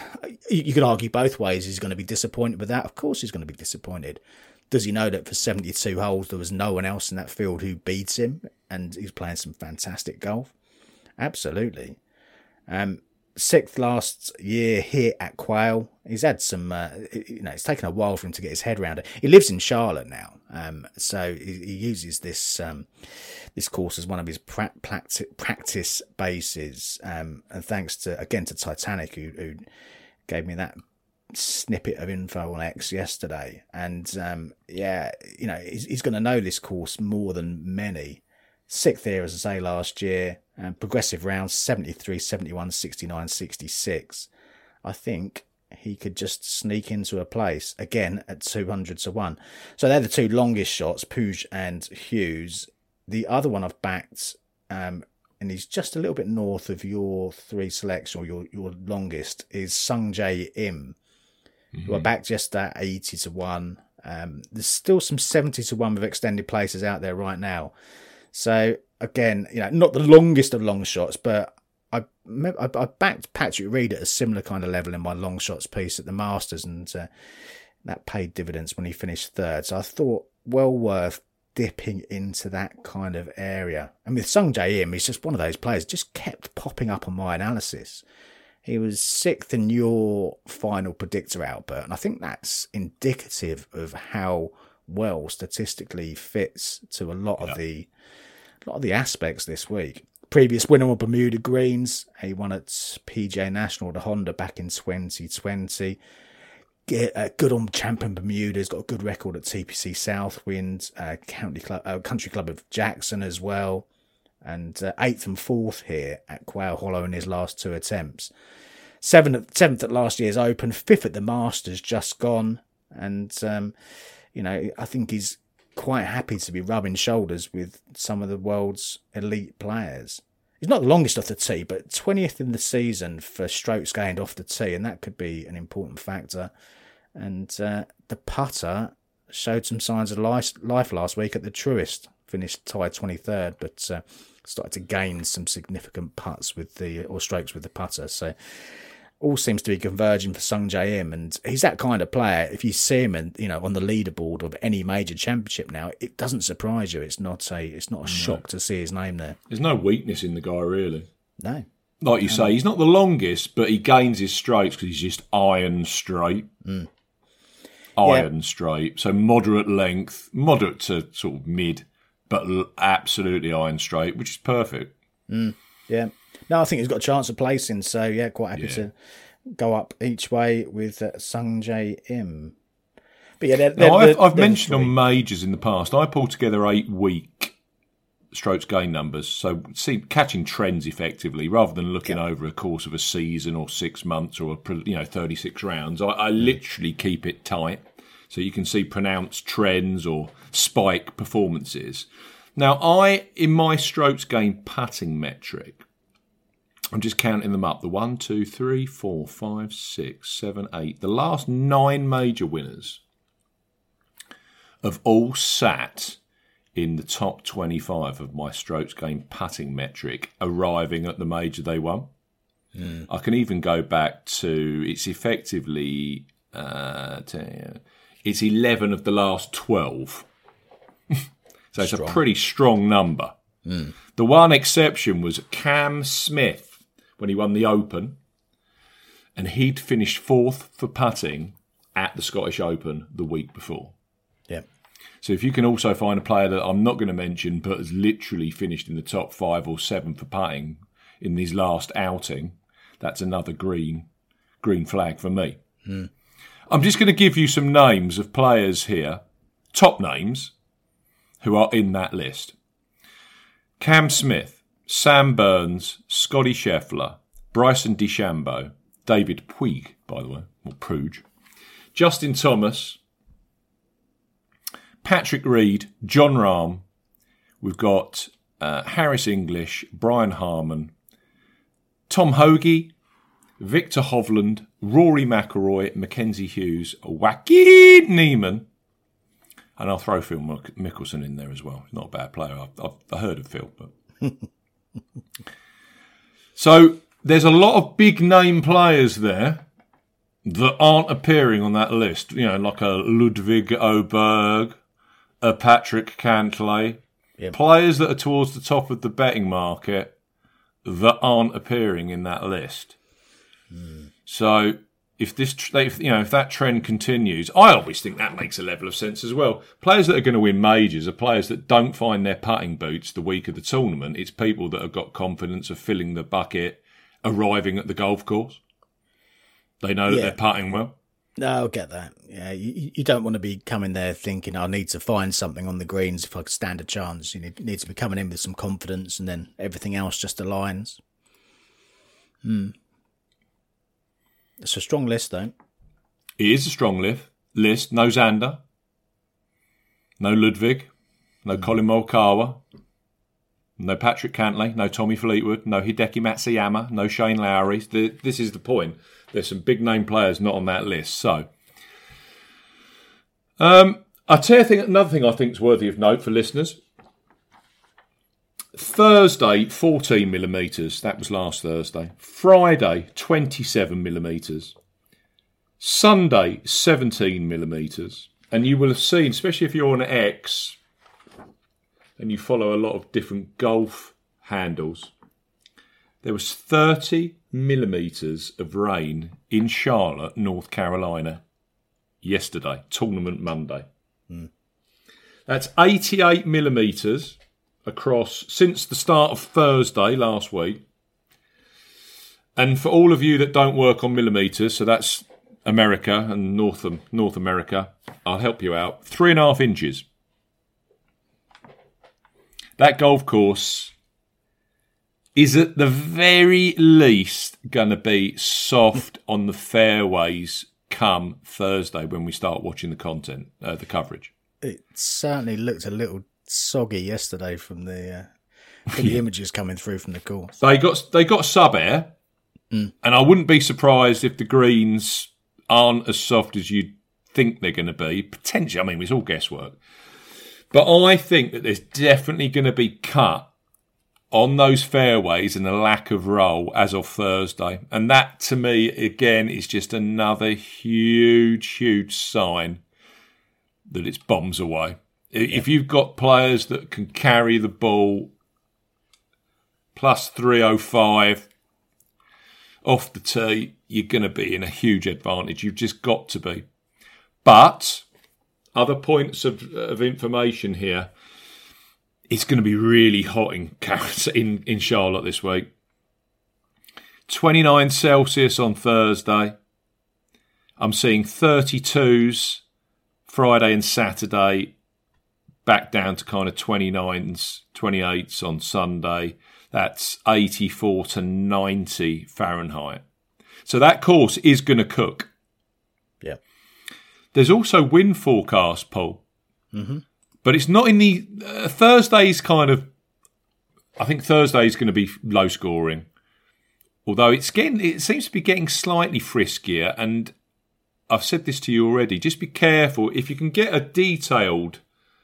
you could argue both ways. He's going to be disappointed with that. Of course, he's going to be disappointed. Does he know that for seventy-two holes there was no one else in that field who beats him, and he's playing some fantastic golf? Absolutely. Um, sixth last year here at Quail. He's had some, uh, you know, it's taken a while for him to get his head around it. He lives in Charlotte now, um, so he, he uses this um, this course as one of his pra- practice bases. Um, and thanks to again to Titanic, who, who gave me that snippet of info on X yesterday. And um, yeah, you know, he's, he's going to know this course more than many. Sixth here, as I say, last year. Um, progressive rounds, seventy-three, seventy-one, sixty-nine, sixty-six. I think he could just sneak into a place, again, at two hundred to one. So they're the two longest shots, Puig and Hughes. The other one I've backed, um, and he's just a little bit north of your three selection, or your, your longest, is Sungjae Im, mm-hmm. who I backed just at eighty to one. Um, there's still some seventy to one with extended places out there right now. So, again, you know, not the longest of long shots, but I, I, I backed Patrick Reed at a similar kind of level in my long shots piece at the Masters, and uh, that paid dividends when he finished third. So I thought, well worth dipping into that kind of area. And with Sungjae Im, he's just one of those players, just kept popping up on my analysis. He was sixth in your final predictor, Albert, and I think that's indicative of how well statistically fits to a lot yeah. of the a lot of the aspects this week. Previous winner of Bermuda Greens, he won at P G A National, the Honda, back in twenty twenty. Get, uh, good on champion Bermuda. He's got a good record at T P C Southwind, uh, County Club, uh, Country Club of Jackson as well, and uh, eighth and fourth here at Quail Hollow in his last two attempts. Seventh, seventh at last year's Open, fifth at the Masters just gone, and um, you know, I think he's quite happy to be rubbing shoulders with some of the world's elite players. He's not the longest off the tee, but twentieth in the season for strokes gained off the tee, and that could be an important factor. And uh, the putter showed some signs of life, life last week at the Truist. Finished tied twenty-third, but uh, started to gain some significant putts with the or strokes with the putter. So all seems to be converging for Sungjae Im, and he's that kind of player. If you see him, and you know, on the leaderboard of any major championship now, it doesn't surprise you. It's not a it's not a no. shock to see his name there.
There's no weakness in the guy, really.
No,
like you
no.
say, he's not the longest, but he gains his strokes because he's just iron straight.
Mm.
Iron
yeah.
straight, so moderate length, moderate to sort of mid, but absolutely iron straight, which is perfect.
Mm. Yeah. No, I think he's got a chance of placing, so yeah, quite happy yeah. to go up each way with uh, Sungjae Im. But yeah, they're, they're,
now, I've,
they're,
I've
they're
mentioned on majors in the past, I pull together eight week strokes gain numbers, so see catching trends effectively rather than looking yeah. over a course of a season or six months or a, you know thirty-six rounds. I, I literally keep it tight so you can see pronounced trends or spike performances. Now, I in my strokes gain putting metric, I'm just counting them up. The one, two, three, four, five, six, seven, eight. The last nine major winners have all sat in the top twenty-five of my strokes gained putting metric, arriving at the major they won. Mm. I can even go back to, it's effectively, uh, it's eleven of the last twelve. So it's strong. A pretty strong number. Mm. The one exception was Cam Smith when he won the Open, and he'd finished fourth for putting at the Scottish Open the week before.
Yeah.
So if you can also find a player that I'm not going to mention but has literally finished in the top five or seven for putting in his last outing, that's another green green flag for me.
Mm.
I'm just going to give you some names of players here, top names, who are in that list. Cam Smith, Sam Burns, Scotty Scheffler, Bryson DeChambeau, David Puig, by the way, or Puig, Justin Thomas, Patrick Reed, John Rahm. We've got uh, Harris English, Brian Harman, Tom Hoagie, Victor Hovland, Rory McIlroy, Mackenzie Hughes, Joaquin Niemann, and I'll throw Phil Mickelson in there as well. He's not a bad player. I've, I've heard of Phil. But so there's a lot of big name players there that aren't appearing on that list. You know, like a Ludwig Oberg, a Patrick Cantlay.
Yep. Players
that are towards the top of the betting market that aren't appearing in that list.
Mm.
So if this, if, you know, if that trend continues, I always think that makes a level of sense as well. Players that are going to win majors are players that don't find their putting boots the week of the tournament. It's people that have got confidence of filling the bucket, arriving at the golf course. They know that yeah. they're putting well.
No, I get that. Yeah, you, you don't want to be coming there thinking, I need to find something on the greens if I could stand a chance. You need, need to be coming in with some confidence, and then everything else just aligns. Hmm. It's a strong list, though.
It is a strong list. List. No Xander. No Ludwig. No mm. Colin Morikawa. No Patrick Cantlay. No Tommy Fleetwood. No Hideki Matsuyama. No Shane Lowry. The, this is the point. There's some big name players not on that list. So, um, I tell you thing, another thing I think is worthy of note for listeners. Thursday, fourteen millimetres. That was last Thursday. Friday, twenty-seven millimetres. Sunday, seventeen millimetres. And you will have seen, especially if you're on X and you follow a lot of different golf handles, there was thirty millimetres of rain in Charlotte, North Carolina, yesterday, tournament Monday.
Mm.
That's eighty-eight millimetres across since the start of Thursday last week. And for all of you that don't work on millimetres, so that's America and North North America, I'll help you out. Three and a half inches. That golf course is at the very least going to be soft on the fairways come Thursday when we start watching the content, uh, the coverage.
it certainly looked a little soggy yesterday from the, uh, from the images coming through from the course.
They got they got sub air, mm. and I wouldn't be surprised if the greens aren't as soft as you'd think they're going to be. Potentially, I mean, it's all guesswork. But I think that there's definitely going to be cut on those fairways and a lack of roll as of Thursday. And that, to me, again, is just another huge, huge sign that it's bombs away. Yeah. If you've got players that can carry the ball plus three oh five off the tee, you're going to be in a huge advantage. You've just got to be. But other points of, of information here. It's going to be really hot in in, in Charlotte this week. twenty-nine Celsius on Thursday. I'm seeing thirty-twos Friday and Saturday, back down to kind of twenty-nines, twenty-eights on Sunday. That's eighty-four to ninety Fahrenheit. So that course is going to cook.
Yeah.
There's also wind forecast, Paul.
Mm-hmm.
But it's not in the... Uh, Thursday's kind of... I think Thursday's going to be low scoring. Although it's getting, it seems to be getting slightly friskier. And I've said this to you already. Just be careful. If you can get a detailed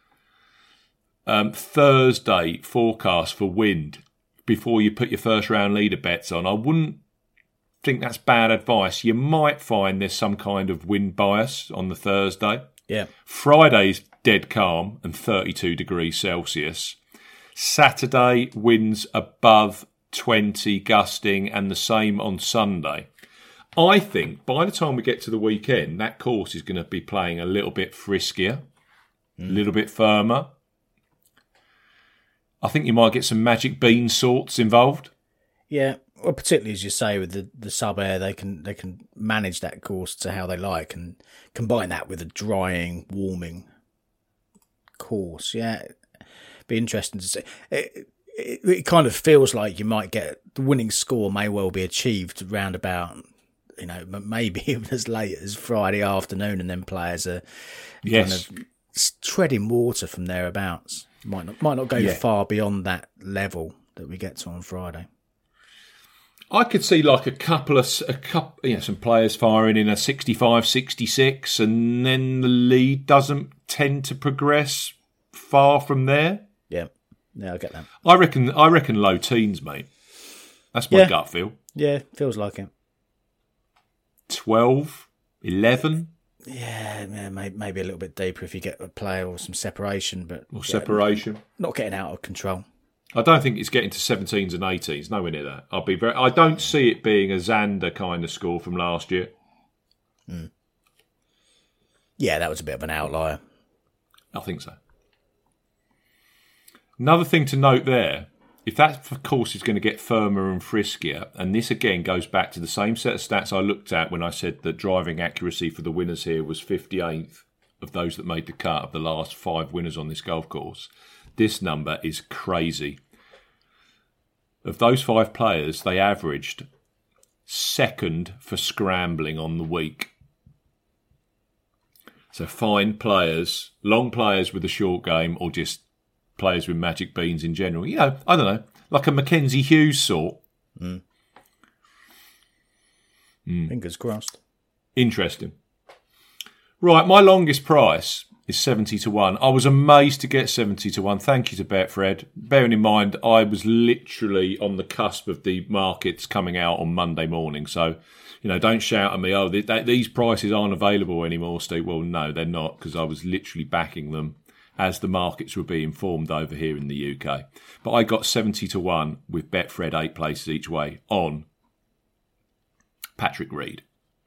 um, Thursday forecast for wind before you put your first round leader bets on, I wouldn't think that's bad advice. You might find there's some kind of wind bias on the Thursday.
Yeah.
Friday's dead calm and thirty-two degrees Celsius. Saturday winds above twenty, gusting, and the same on Sunday. I think by the time we get to the weekend, that course is going to be playing a little bit friskier, mm. a little bit firmer. I think you might get some magic bean sorts involved.
Yeah, well, particularly as you say with the, the sub air, they can they can manage that course to how they like and combine that with a drying, warming course. Yeah, be interesting to see. It, it, it kind of feels like you might get the winning score may well be achieved round about, you know, maybe even as late as Friday afternoon, and then players are
yes.
kind of treading water from thereabouts. Might not might not go
yeah.
far beyond that level that we get to on Friday.
I could see like a couple of a couple, you know, some players firing in a sixty-five, sixty-six, and then the lead doesn't tend to progress far from there.
Yeah, yeah, I get that.
I reckon. I reckon low teens, mate. That's my
yeah.
gut feel.
Yeah, feels like it.
twelve, eleven
Yeah, yeah, maybe a little bit deeper if you get a player or some separation, but
or
yeah,
separation.
Not getting out of control.
I don't think it's getting to seventeens and eighteens. Nowhere near that. I'll be very. I don't see it being a Xander kind of score from last year.
Mm. Yeah, that was a bit of an outlier.
I think so. Another thing to note there, if that course is going to get firmer and friskier, and this again goes back to the same set of stats I looked at when I said that driving accuracy for the winners here was fifty-eighth of those that made the cut of the last five winners on this golf course. This number is crazy. Of those five players, they averaged second for scrambling on the week. So find players, long players with a short game, or just players with magic beans in general. You know, I don't know, like a Mackenzie Hughes sort.
Mm.
Mm.
Fingers crossed.
Interesting. Right, my longest price is seventy to one. I was amazed to get seventy to one. Thank you to Betfred. Bearing in mind, I was literally on the cusp of the markets coming out on Monday morning. So, you know, don't shout at me, oh, they, they, these prices aren't available anymore, Steve. Well, no, they're not, because I was literally backing them as the markets were being formed over here in the U K. But I got seventy to one with Betfred, eight places each way, on Patrick Reed.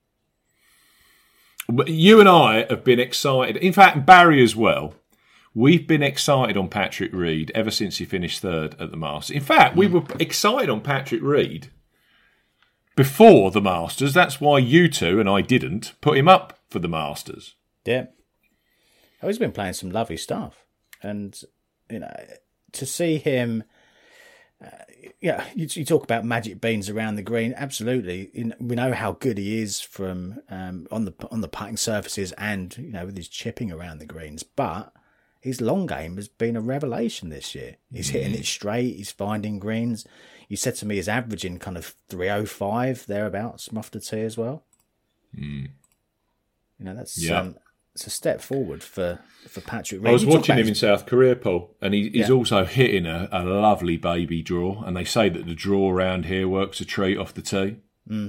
You and I have been excited. In fact, Barry as well. We've been excited on Patrick Reed ever since he finished third at the Masters. In fact, we were excited on Patrick Reed before the Masters. That's why you two, and I didn't, put him up for the Masters.
Yeah. Oh, he's been playing some lovely stuff. And, you know, to see him yeah, you, you talk about magic beans around the green. Absolutely, you know, we know how good he is from um, on the on the putting surfaces, and you know with his chipping around the greens. But his long game has been a revelation this year. He's hitting it straight. He's finding greens. You said to me he's averaging kind of three oh five thereabouts, muffed tee as well.
Mm.
You know that's
yeah.
um, it's a step forward for, for Patrick Reed.
I was
You talk
watching
about
him
his-
in South Korea, Paul, and he, he's
Yeah.
also hitting a, a lovely baby draw. And they say that the draw around here works a treat off the tee.
Mm.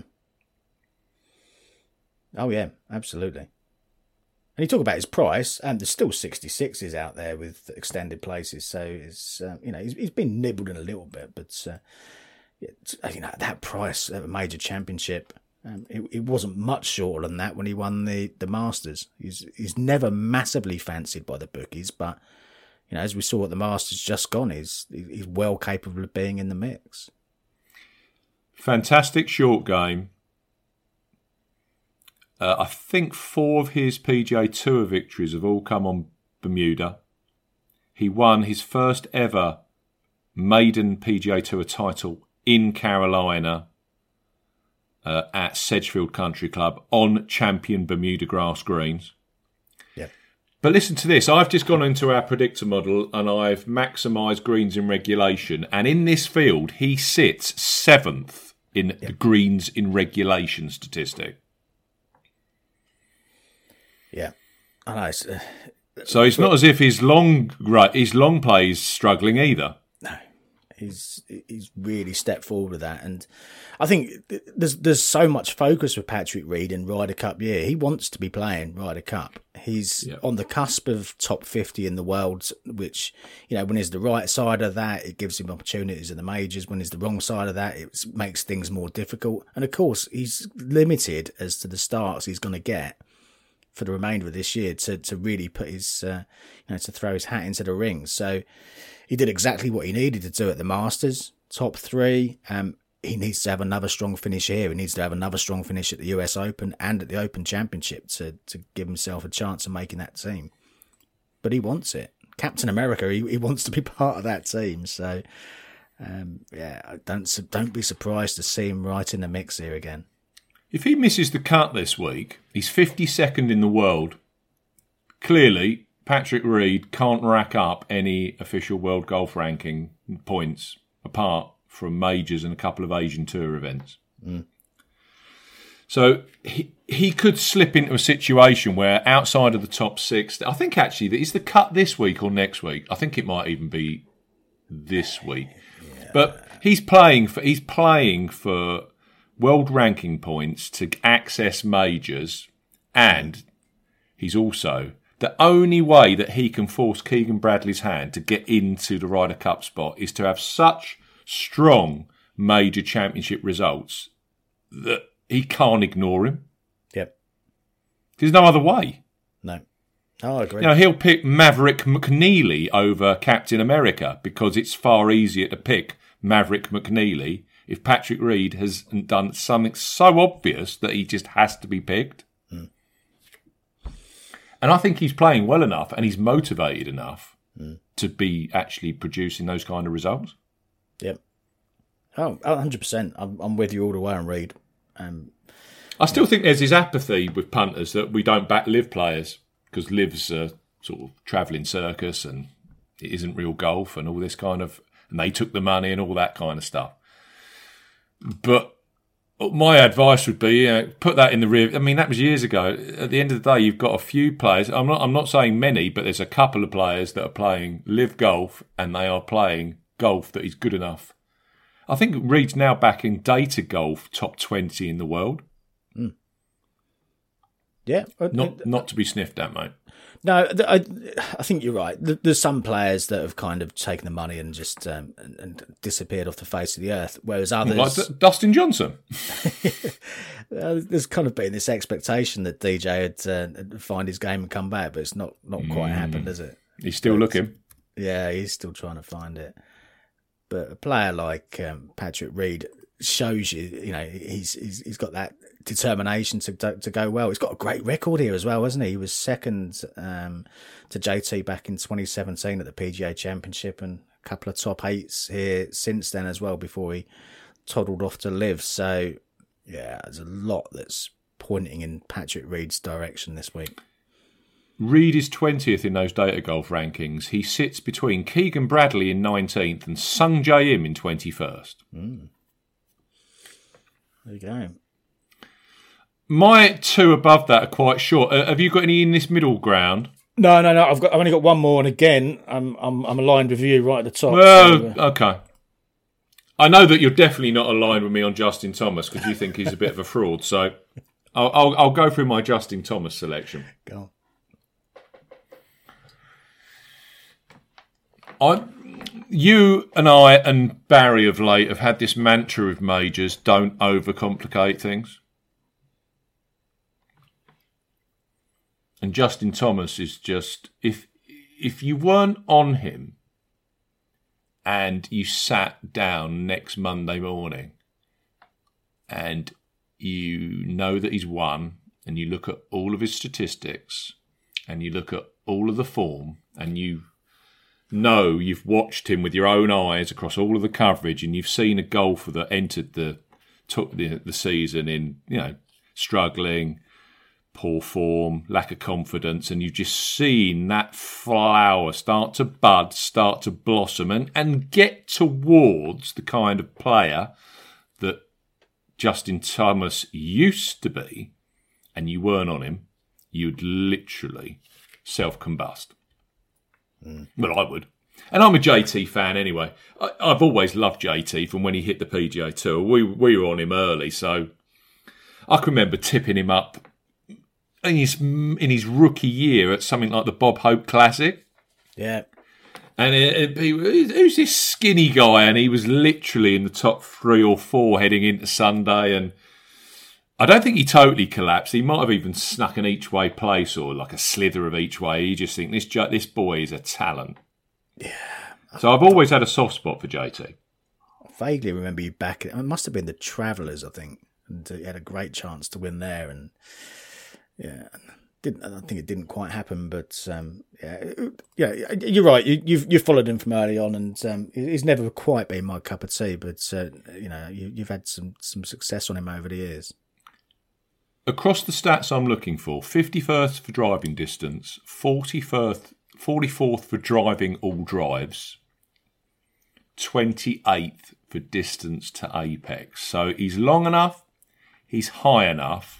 Oh yeah, absolutely. And you talk about his price, and there's still sixty-sixes out there with extended places. So it's uh, you know he's, he's been nibbled in a little bit, but uh, it's, you know that price at a major championship, um, it, it wasn't much shorter than that when he won the, the Masters. He's he's never massively fancied by the bookies, but you know as we saw at the Masters just gone, he's he's well capable of being in the mix.
Fantastic short game. Uh, I think four of his P G A Tour victories have all come on Bermuda. He won his first ever maiden P G A Tour title in Carolina uh, at Sedgefield Country Club on champion Bermuda grass greens.
Yeah.
But listen to this. I've just gone into our predictor model and I've maximised greens in regulation. And in this field, he sits seventh in
Yep.
the greens in regulation statistic.
Yeah, I know. It's, uh,
So it's not as if his long right, his long play is struggling either.
No, he's he's really stepped forward with that, and I think there's there's so much focus with Patrick Reed in Ryder Cup year. He wants to be playing Ryder Cup. He's
Yep.
on the cusp of top fifty in the world, which you know when he's the right side of that, it gives him opportunities in the majors. When he's the wrong side of that, it makes things more difficult. And of course, he's limited as to the starts he's going to get for the remainder of this year to to really put his uh, you know to throw his hat into the ring. So he did exactly what he needed to do at the Masters, top three. Um, he needs to have another strong finish here. He needs to have another strong finish at the U S Open and at the Open Championship to to give himself a chance of making that team. But he wants it. Captain America, he, he wants to be part of that team. So um, yeah, don't don't be surprised to see him right in the mix here again.
If he misses the cut this week, he's fifty-second in the world. Clearly, Patrick Reed can't rack up any official world golf ranking points apart from majors and a couple of Asian Tour events.
Mm.
So he he could slip into a situation where outside of the top six, I think actually that is the cut this week or next week. I think it might even be this week. Yeah. But he's playing for he's playing for world ranking points to access majors, and he's also the only way that he can force Keegan Bradley's hand to get into the Ryder Cup spot is to have such strong major championship results that he can't ignore him.
Yep.
There's no other way.
No. Oh, I agree.
You know, he'll pick Maverick McNeely over Captain America because it's far easier to pick Maverick McNeely if Patrick Reed has done something so obvious that he just has to be picked.
Mm.
And I think he's playing well enough and he's motivated enough
mm.
to be actually producing those kind of results.
Yep. Oh, one hundred percent. I'm, I'm with you all the way on Reed. Um,
I still think there's this apathy with punters that we don't back live players because live's a sort of travelling circus and it isn't real golf and all this kind of... And they took the money and all that kind of stuff. But my advice would be, you know, put that in the rear. I mean, that was years ago. At the end of the day, you've got a few players. I'm not. I'm not saying many, but there's a couple of players that are playing live golf, and they are playing golf that is good enough. I think Reed's now back in data golf, top twenty in the world.
Mm. Yeah,
not not to be sniffed at, mate.
No, I, I think you're right. There's some players that have kind of taken the money and just um, and, and disappeared off the face of the earth, whereas others,
like D- Dustin Johnson,
uh, there's kind of been this expectation that D J would uh, find his game and come back, but it's not not quite mm. happened, has it?
He's still
but,
looking.
Yeah, he's still trying to find it. But a player like um, Patrick Reed shows you, you know, he's he's, he's got that determination to, to to go well. He's got a great record here as well, hasn't he? He was second um, to J T back in twenty seventeen at the P G A Championship, and couple of top eights here since then as well before he toddled off to live. So, yeah, there's a lot that's pointing in Patrick Reed's direction this week.
Reed is twentieth in those data golf rankings. He sits between Keegan Bradley in nineteenth and Sung Jae Im in twenty-first.
Mm. There you go.
My two above that are quite short. Uh, have you got any in this middle ground?
No, no, no. I've got. I've only got one more, and again, I'm I'm, I'm aligned with you right at the top.
Well,
so, uh...
okay. I know that you're definitely not aligned with me on Justin Thomas because you think he's a bit of a fraud. So I'll, I'll I'll go through my Justin Thomas selection.
Go on.
I, you and I and Barry of late have had this mantra of majors: don't overcomplicate things. And Justin Thomas is just, if if you weren't on him and you sat down next Monday morning and you know that he's won and you look at all of his statistics and you look at all of the form and you know you've watched him with your own eyes across all of the coverage and you've seen a golfer that entered the took the, the season in, you know, struggling, poor form, lack of confidence, and you've just seen that flower start to bud, start to blossom and, and get towards the kind of player that Justin Thomas used to be, and you weren't on him, you'd literally self-combust. Mm. Well, I would. And I'm a J T fan anyway. I, I've always loved J T from when he hit the P G A Tour. We, we were on him early, so I can remember tipping him up in his in his rookie year at something like the Bob Hope Classic.
Yeah.
And it, it'd be, who's this skinny guy? And he was literally in the top three or four heading into Sunday. And I don't think he totally collapsed. He might have even snuck an each-way place or like a slither of each way. You just think this this boy is a talent.
Yeah.
So I've always had a soft spot for J T.
I vaguely remember you back. It must have been the Travellers, I think. And he had a great chance to win there. And yeah, didn't I think it didn't quite happen, but um, yeah, yeah, you're right. You, you've you followed him from early on, and um, he's never quite been my cup of tea. But uh, you know, you, you've had some some success on him over the years.
Across the stats I'm looking for: fifty-first for driving distance, forty-first, forty-fourth for driving all drives, twenty-eighth for distance to apex. So he's long enough, he's high enough.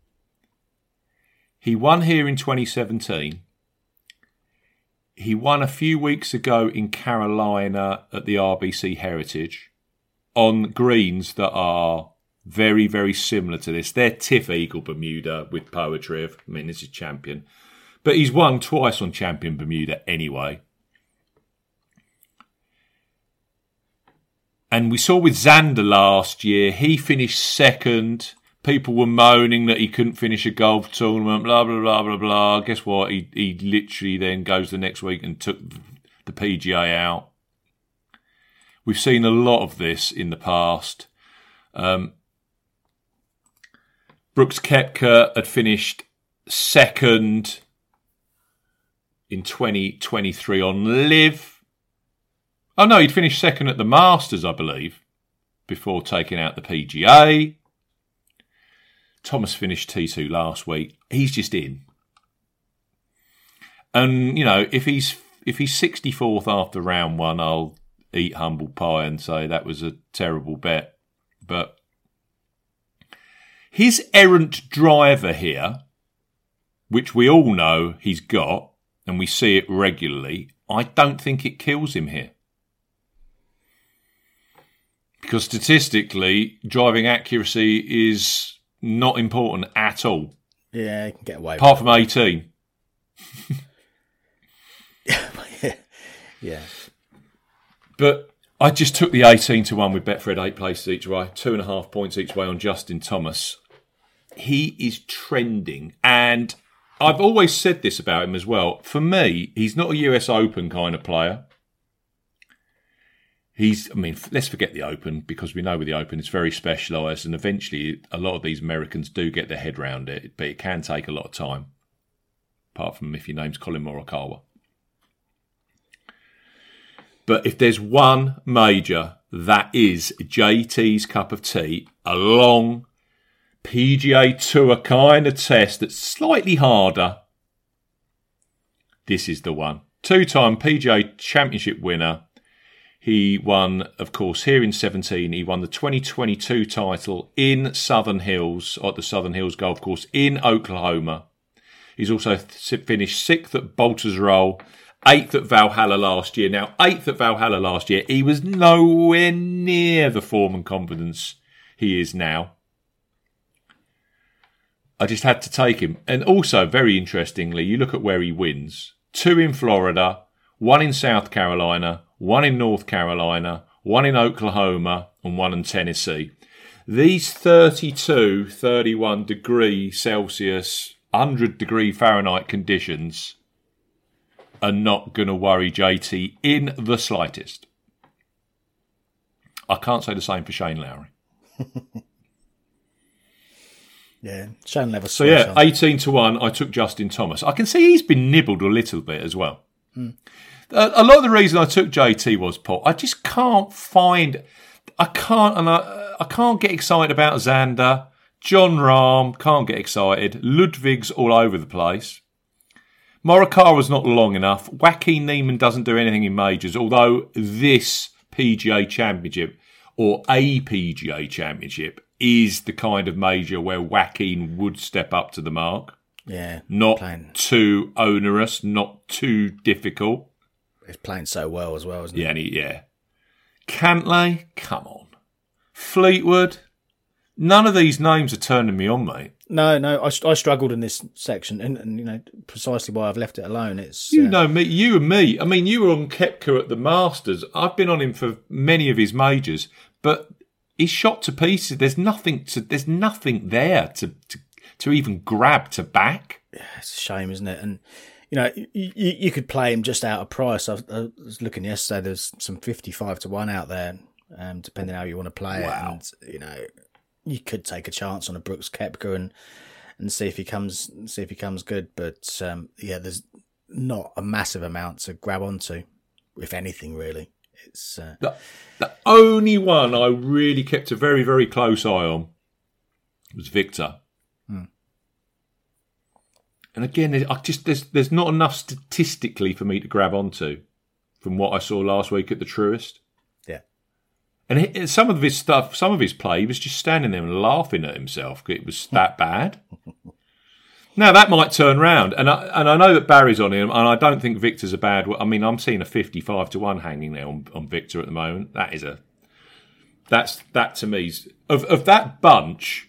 He won here in twenty seventeen. He won a few weeks ago in Carolina at the R B C Heritage on greens that are very, very similar to this. They're Tiff Eagle Bermuda with Poetry. I mean, this is Champion. But he's won twice on Champion Bermuda anyway. And we saw with Xander last year, he finished second. People were moaning that he couldn't finish a golf tournament, blah, blah, blah, blah, blah. Guess what? He he literally then goes the next week and took the P G A out. We've seen a lot of this in the past. Um, Brooks Koepka had finished second in twenty twenty-three on Live. Oh, no, he'd finished second at the Masters, I believe, before taking out the P G A. Thomas finished T two last week. He's just in. And, you know, if he's if he's sixty-fourth after round one, I'll eat humble pie and say that was a terrible bet. But his errant driver here, which we all know he's got, and we see it regularly, I don't think it kills him here. Because statistically, driving accuracy is not important at all.
Yeah, you can get away
apart
with
from eighteen.
Yeah.
But I just took the eighteen to one with Betfred, eight places each way, two and a half points each way on Justin Thomas. He is trending. And I've always said this about him as well. For me, he's not a U S Open kind of player. He's, I mean, let's forget the Open, because we know with the Open it's very specialised, and eventually a lot of these Americans do get their head round it, but it can take a lot of time, apart from if your name's Colin Morikawa. But if there's one major, that is J T's cup of tea, a long P G A Tour kind of test that's slightly harder. This is the one. Two-time P G A Championship winner. He won, of course, here in seventeen. He won the twenty twenty-two title in Southern Hills, at the Southern Hills Golf Course in Oklahoma. He's also th- finished sixth at Bolters Roll, eighth at Valhalla last year. Now, eighth at Valhalla last year, he was nowhere near the form and confidence he is now. I just had to take him. And also, very interestingly, you look at where he wins. Two in Florida, one in South Carolina, one in North Carolina, one in Oklahoma, and one in Tennessee. These thirty-two, thirty-one degree Celsius, one hundred degree Fahrenheit conditions are not going to worry J T in the slightest. I can't say the same for Shane Lowry.
Yeah, Shane never.
So yeah, on. eighteen to one. I took Justin Thomas. I can see he's been nibbled a little bit as well. Hmm. A, a lot of the reason I took J T was, Paul, I just can't find. I can't, and I, I can't get excited about Xander. John Rahm, can't get excited. Ludwig's all over the place. Morikawa's not long enough. Joaquin Niemann doesn't do anything in majors, although this P G A Championship, or a P G A Championship, is the kind of major where Joaquin would step up to the mark.
Yeah.
Not
playing.
too onerous, not too difficult.
He's playing so well as well, isn't
he? Yeah, and he, yeah. Cantlay, come on. Fleetwood, none of these names are turning me on, mate.
No, no, I, I struggled in this section, and, and you know precisely why I've left it alone. It's
you
uh,
know me, you and me. I mean, you were on Koepka at the Masters. I've been on him for many of his majors, but he's shot to pieces. There's nothing to. There's nothing there to to, to even grab to back.
Yeah, it's a shame, isn't it? And you know, you, you could play him just out of price. I was, I was looking yesterday. There's some fifty-five to one out there, um, depending how you want to play
wow.
it. And you know, you could take a chance on a Brooks Koepka and and see if he comes see if he comes good. But um, yeah, there's not a massive amount to grab onto, if anything, really. It's uh,
the, the only one I really kept a very very close eye on was Victor.
Hmm.
And again, I just there's there's not enough statistically for me to grab onto from what I saw last week at the Truist.
Yeah,
and he, some of his stuff, some of his play, he was just standing there and laughing at himself. It was that bad. Now that might turn round, and I and I know that Barry's on him, and I don't think Victor's a bad. I mean, I'm seeing a fifty-five to one hanging there on, on Victor at the moment. That is a that's that to me of of that bunch.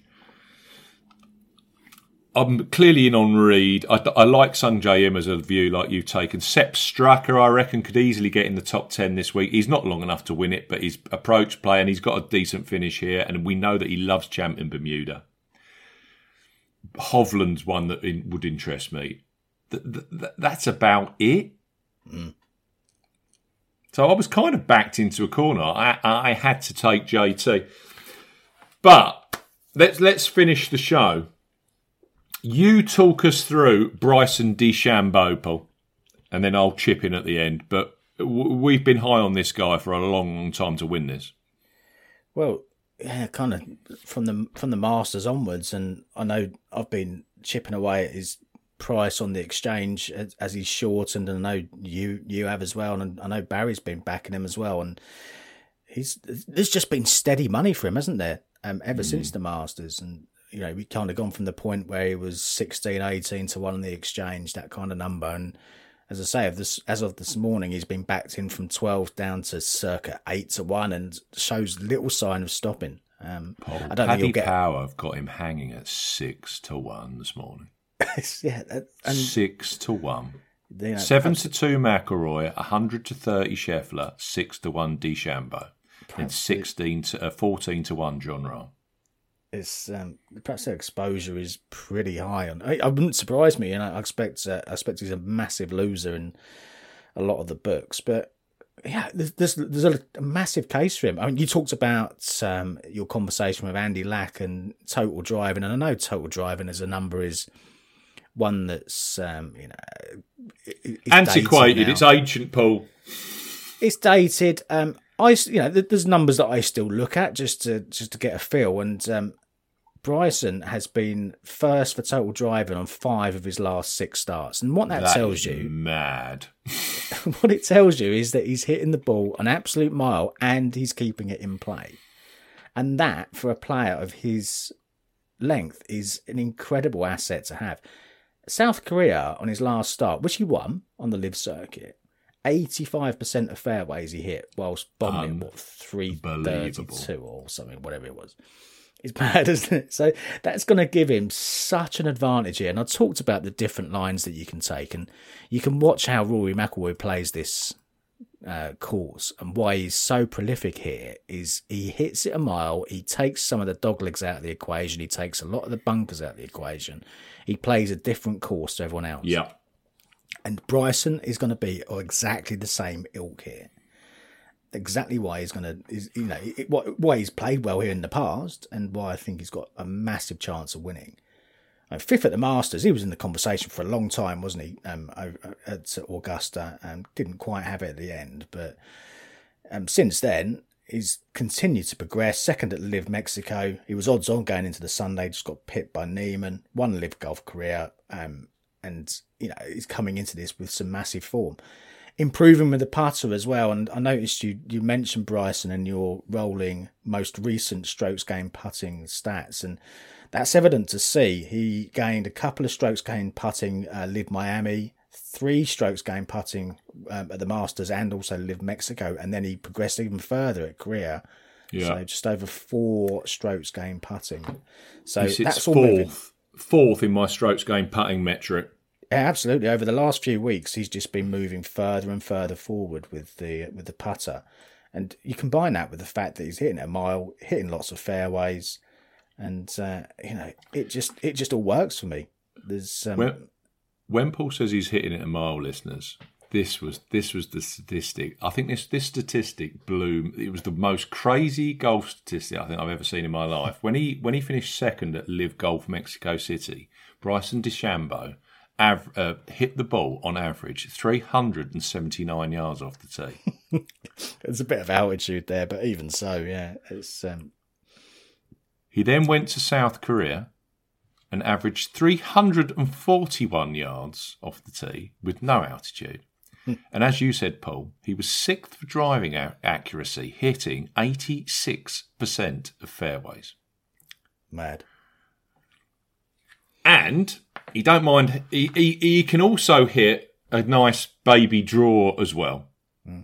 I'm clearly in on Reed. I, I like Sung Jae Im as a view like you've taken. Sepp Straka, I reckon, could easily get in the top ten this week. He's not long enough to win it, but his approach play, and he's got a decent finish here, and we know that he loves Champion Bermuda. Hovland's one that in, would interest me. Th- th- th- that's about it.
Mm.
So I was kind of backed into a corner. I, I had to take J T. But let's let's finish the show. You talk us through Bryson DeChambeau, Paul, and then I'll chip in at the end. But w- we've been high on this guy for a long, long time to win this.
Well, yeah, kind of from the from the Masters onwards, and I know I've been chipping away at his price on the exchange as, as he's shortened, and I know you you have as well, and I know Barry's been backing him as well, and he's there's just been steady money for him, hasn't there? Um, ever mm. since the Masters, and you know, we kind of gone from the point where he was sixteen, eighteen to one on the exchange, that kind of number. And as I say, of this, as of this morning, he's been backed in from twelve down to circa eight to one and shows little sign of stopping. Um,
Paul,
I don't
Paddy
think you'll get...
Power have got him hanging at six to one this morning.
yeah, and,
six to one.
You know,
Seven to two McIlroy, a hundred to thirty Scheffler, six to one DeChambeau, and sixteen to uh, fourteen to one John Rahm.
It's um, perhaps their exposure is pretty high on. I, I wouldn't surprise me, and I expect uh, I expect he's a massive loser in a lot of the books. But yeah, there's there's, there's a, a massive case for him. I mean, you talked about um, your conversation with Andy Lack and total driving, and I know total driving as a number is one that's um, you know
antiquated. It's ancient, Paul.
it's dated. Um, I, you know, there's numbers that I still look at just to just to get a feel. And um, Bryson has been first for total driving on five of his last six starts. And what that,
that
tells
is
you,
mad.
what it tells you is that he's hitting the ball an absolute mile and he's keeping it in play. And that, for a player of his length, is an incredible asset to have. South Korea, on his last start, which he won on the live circuit, eighty-five percent of fairways he hit whilst bombing, um, what, three thirty-two or something, whatever it was. It's bad, isn't it? So that's going to give him such an advantage here. And I talked about the different lines that you can take, and you can watch how Rory McIlroy plays this uh, course, and why he's so prolific here is he hits it a mile, he takes some of the doglegs out of the equation, he takes a lot of the bunkers out of the equation, he plays a different course to everyone else.
Yeah.
And Bryson is going to be exactly the same ilk here. Exactly why he's going to, is you know, it, why he's played well here in the past, and why I think he's got a massive chance of winning. Uh, fifth at the Masters, he was in the conversation for a long time, wasn't he? Um, at Augusta, and didn't quite have it at the end. But um, since then, he's continued to progress. Second at Live Mexico, he was odds on going into the Sunday, just got pipped by Neiman. Won Live Golf Korea, um, and you know he's coming into this with some massive form. Improving with the putter as well, and I noticed you you mentioned Bryson in your rolling most recent strokes gained putting stats, and that's evident to see. He gained a couple of strokes gained putting uh, Live Miami, three strokes gained putting um, at the Masters, and also Live Mexico, and then he progressed even further at Korea. Yeah. So just over four strokes gained putting. So that's all
fourth,
moving.
fourth in my strokes gained putting metric.
Yeah, absolutely. Over the last few weeks, he's just been moving further and further forward with the with the putter, and you combine that with the fact that he's hitting a mile, hitting lots of fairways, and uh, you know it just it just all works for me. There's um,
when, when Paul says he's hitting it a mile, listeners, this was this was the statistic. I think this this statistic blew. It was the most crazy golf statistic I think I've ever seen in my life. When he when he finished second at Live Golf Mexico City, Bryson DeChambeau Av- uh, hit the ball on average three hundred seventy-nine yards off the tee.
There's a bit of altitude there, but even so, yeah, it's. Um...
He then went to South Korea and averaged three hundred forty-one yards off the tee with no altitude. And as you said, Paul, he was sixth for driving accuracy, hitting eighty-six percent of fairways.
Mad.
And he don't mind. He, he he can also hit a nice baby draw as well, mm.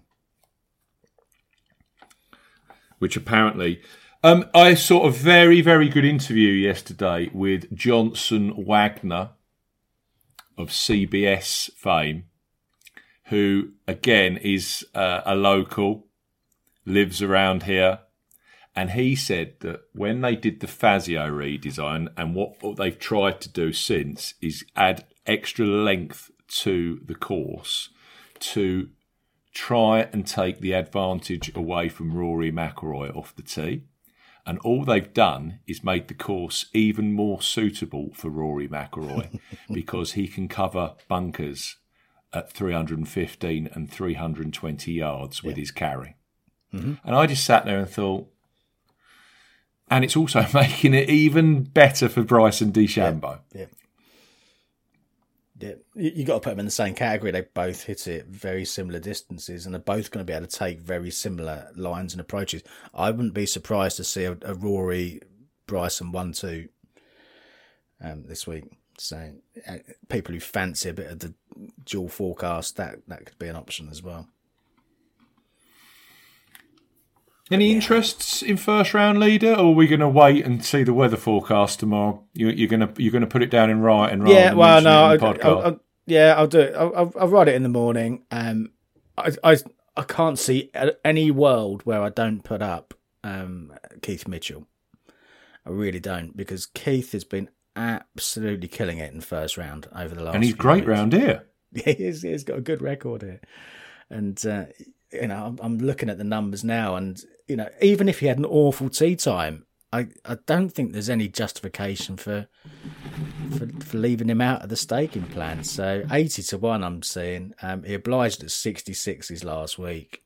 which apparently um, I saw a very very good interview yesterday with Johnson Wagner of C B S fame, who again is uh, a local, lives around here. And he said that when they did the Fazio redesign, and what, what they've tried to do since is add extra length to the course to try and take the advantage away from Rory McIlroy off the tee. And all they've done is made the course even more suitable for Rory McIlroy because he can cover bunkers at three hundred fifteen and three hundred twenty yards with yeah. his carry. Mm-hmm. And I just sat there and thought, and it's also making it even better for Bryson DeChambeau.
Yeah, yeah. yeah. You got to put them in the same category. They both hit it very similar distances, and they're both going to be able to take very similar lines and approaches. I wouldn't be surprised to see a, a Rory Bryson one two um, this week. So uh, people who fancy a bit of the dual forecast, that that could be an option as well.
Any yeah. interests in first round leader, or are we going to wait and see the weather forecast tomorrow? You, you're going to you're going to put it down in writing, rather
yeah.
than
Well, no,
it
I'll, I'll, I'll, yeah, I'll do it. I'll, I'll, I'll write it in the morning. Um, I, I I can't see any world where I don't put up um, Keith Mitchell. I really don't, because Keith has been absolutely killing it in first round over the last.
And he's great
weeks.
round here.
He is, he's got a good record here, and. Uh, You know, I'm, I'm looking at the numbers now, and you know, even if he had an awful tee time, I, I don't think there's any justification for, for for leaving him out of the staking plan. So eighty to one, I'm seeing. Um, he obliged at sixty-sixes last week.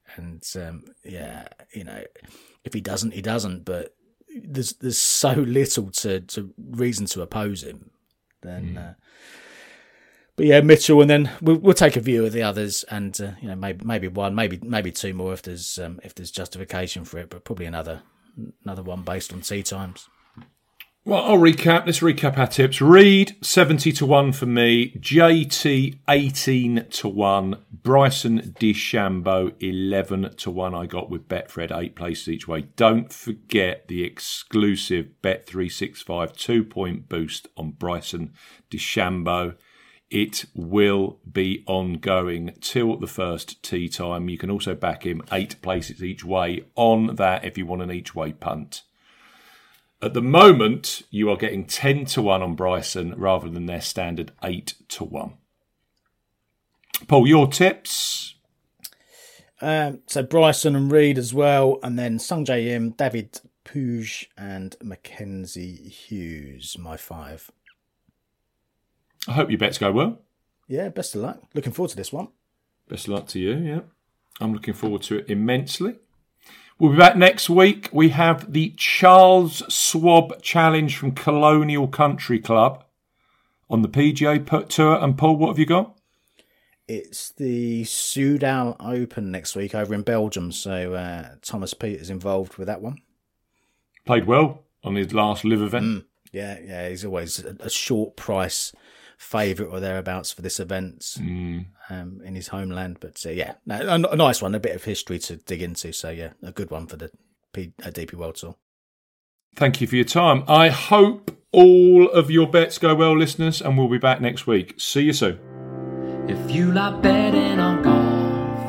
And um, yeah, you know, if he doesn't, he doesn't. But there's there's so little to, to reason to oppose him. Then, mm. uh, but yeah, Mitchell, and then we'll, we'll take a view of the others, and uh, you know, maybe maybe one, maybe maybe two more if there's um, if there's justification for it. But probably another another one based on tee times.
Well, I'll recap. Let's recap our tips. Reed, seventy to one for me. J T, eighteen to one. Bryson DeChambeau, eleven to one. I got with Betfred, eight places each way. Don't forget the exclusive Bet three sixty-five two-point boost on Bryson DeChambeau. It will be ongoing till the first tee time. You can also back him eight places each way on that if you want an each way punt. At the moment, you are getting ten to one on Bryson rather than their standard eight to one. Paul, your tips?
Um, so Bryson and Reed as well, and then Sungjae Im, David Puig and Mackenzie Hughes, my five.
I hope your bets go well.
Yeah, best of luck. Looking forward to this one.
Best of luck to you, yeah. I'm looking forward to it immensely. We'll be back next week. We have the Charles Schwab Challenge from Colonial Country Club on the P G A Tour. And Paul, what have you got?
It's the Soudal Open next week over in Belgium. So uh, Thomas Peters involved with that one.
Played well on his last live event.
Mm, yeah, yeah. He's always a, a short price favourite or thereabouts for this event mm. um, in his homeland. But uh, yeah, no, a, a nice one, a bit of history to dig into. So yeah, a good one for the P, uh, D P World Tour.
Thank you for your time. I hope all of your bets go well, listeners, and we'll be back next week. See you soon.
If you like betting on golf,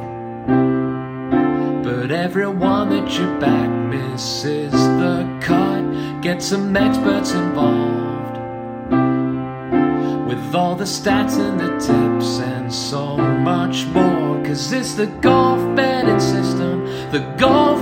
but everyone that you back misses the cut, get some experts involved with all the stats and the tips and so much more. Cause it's the golf betting system, the golf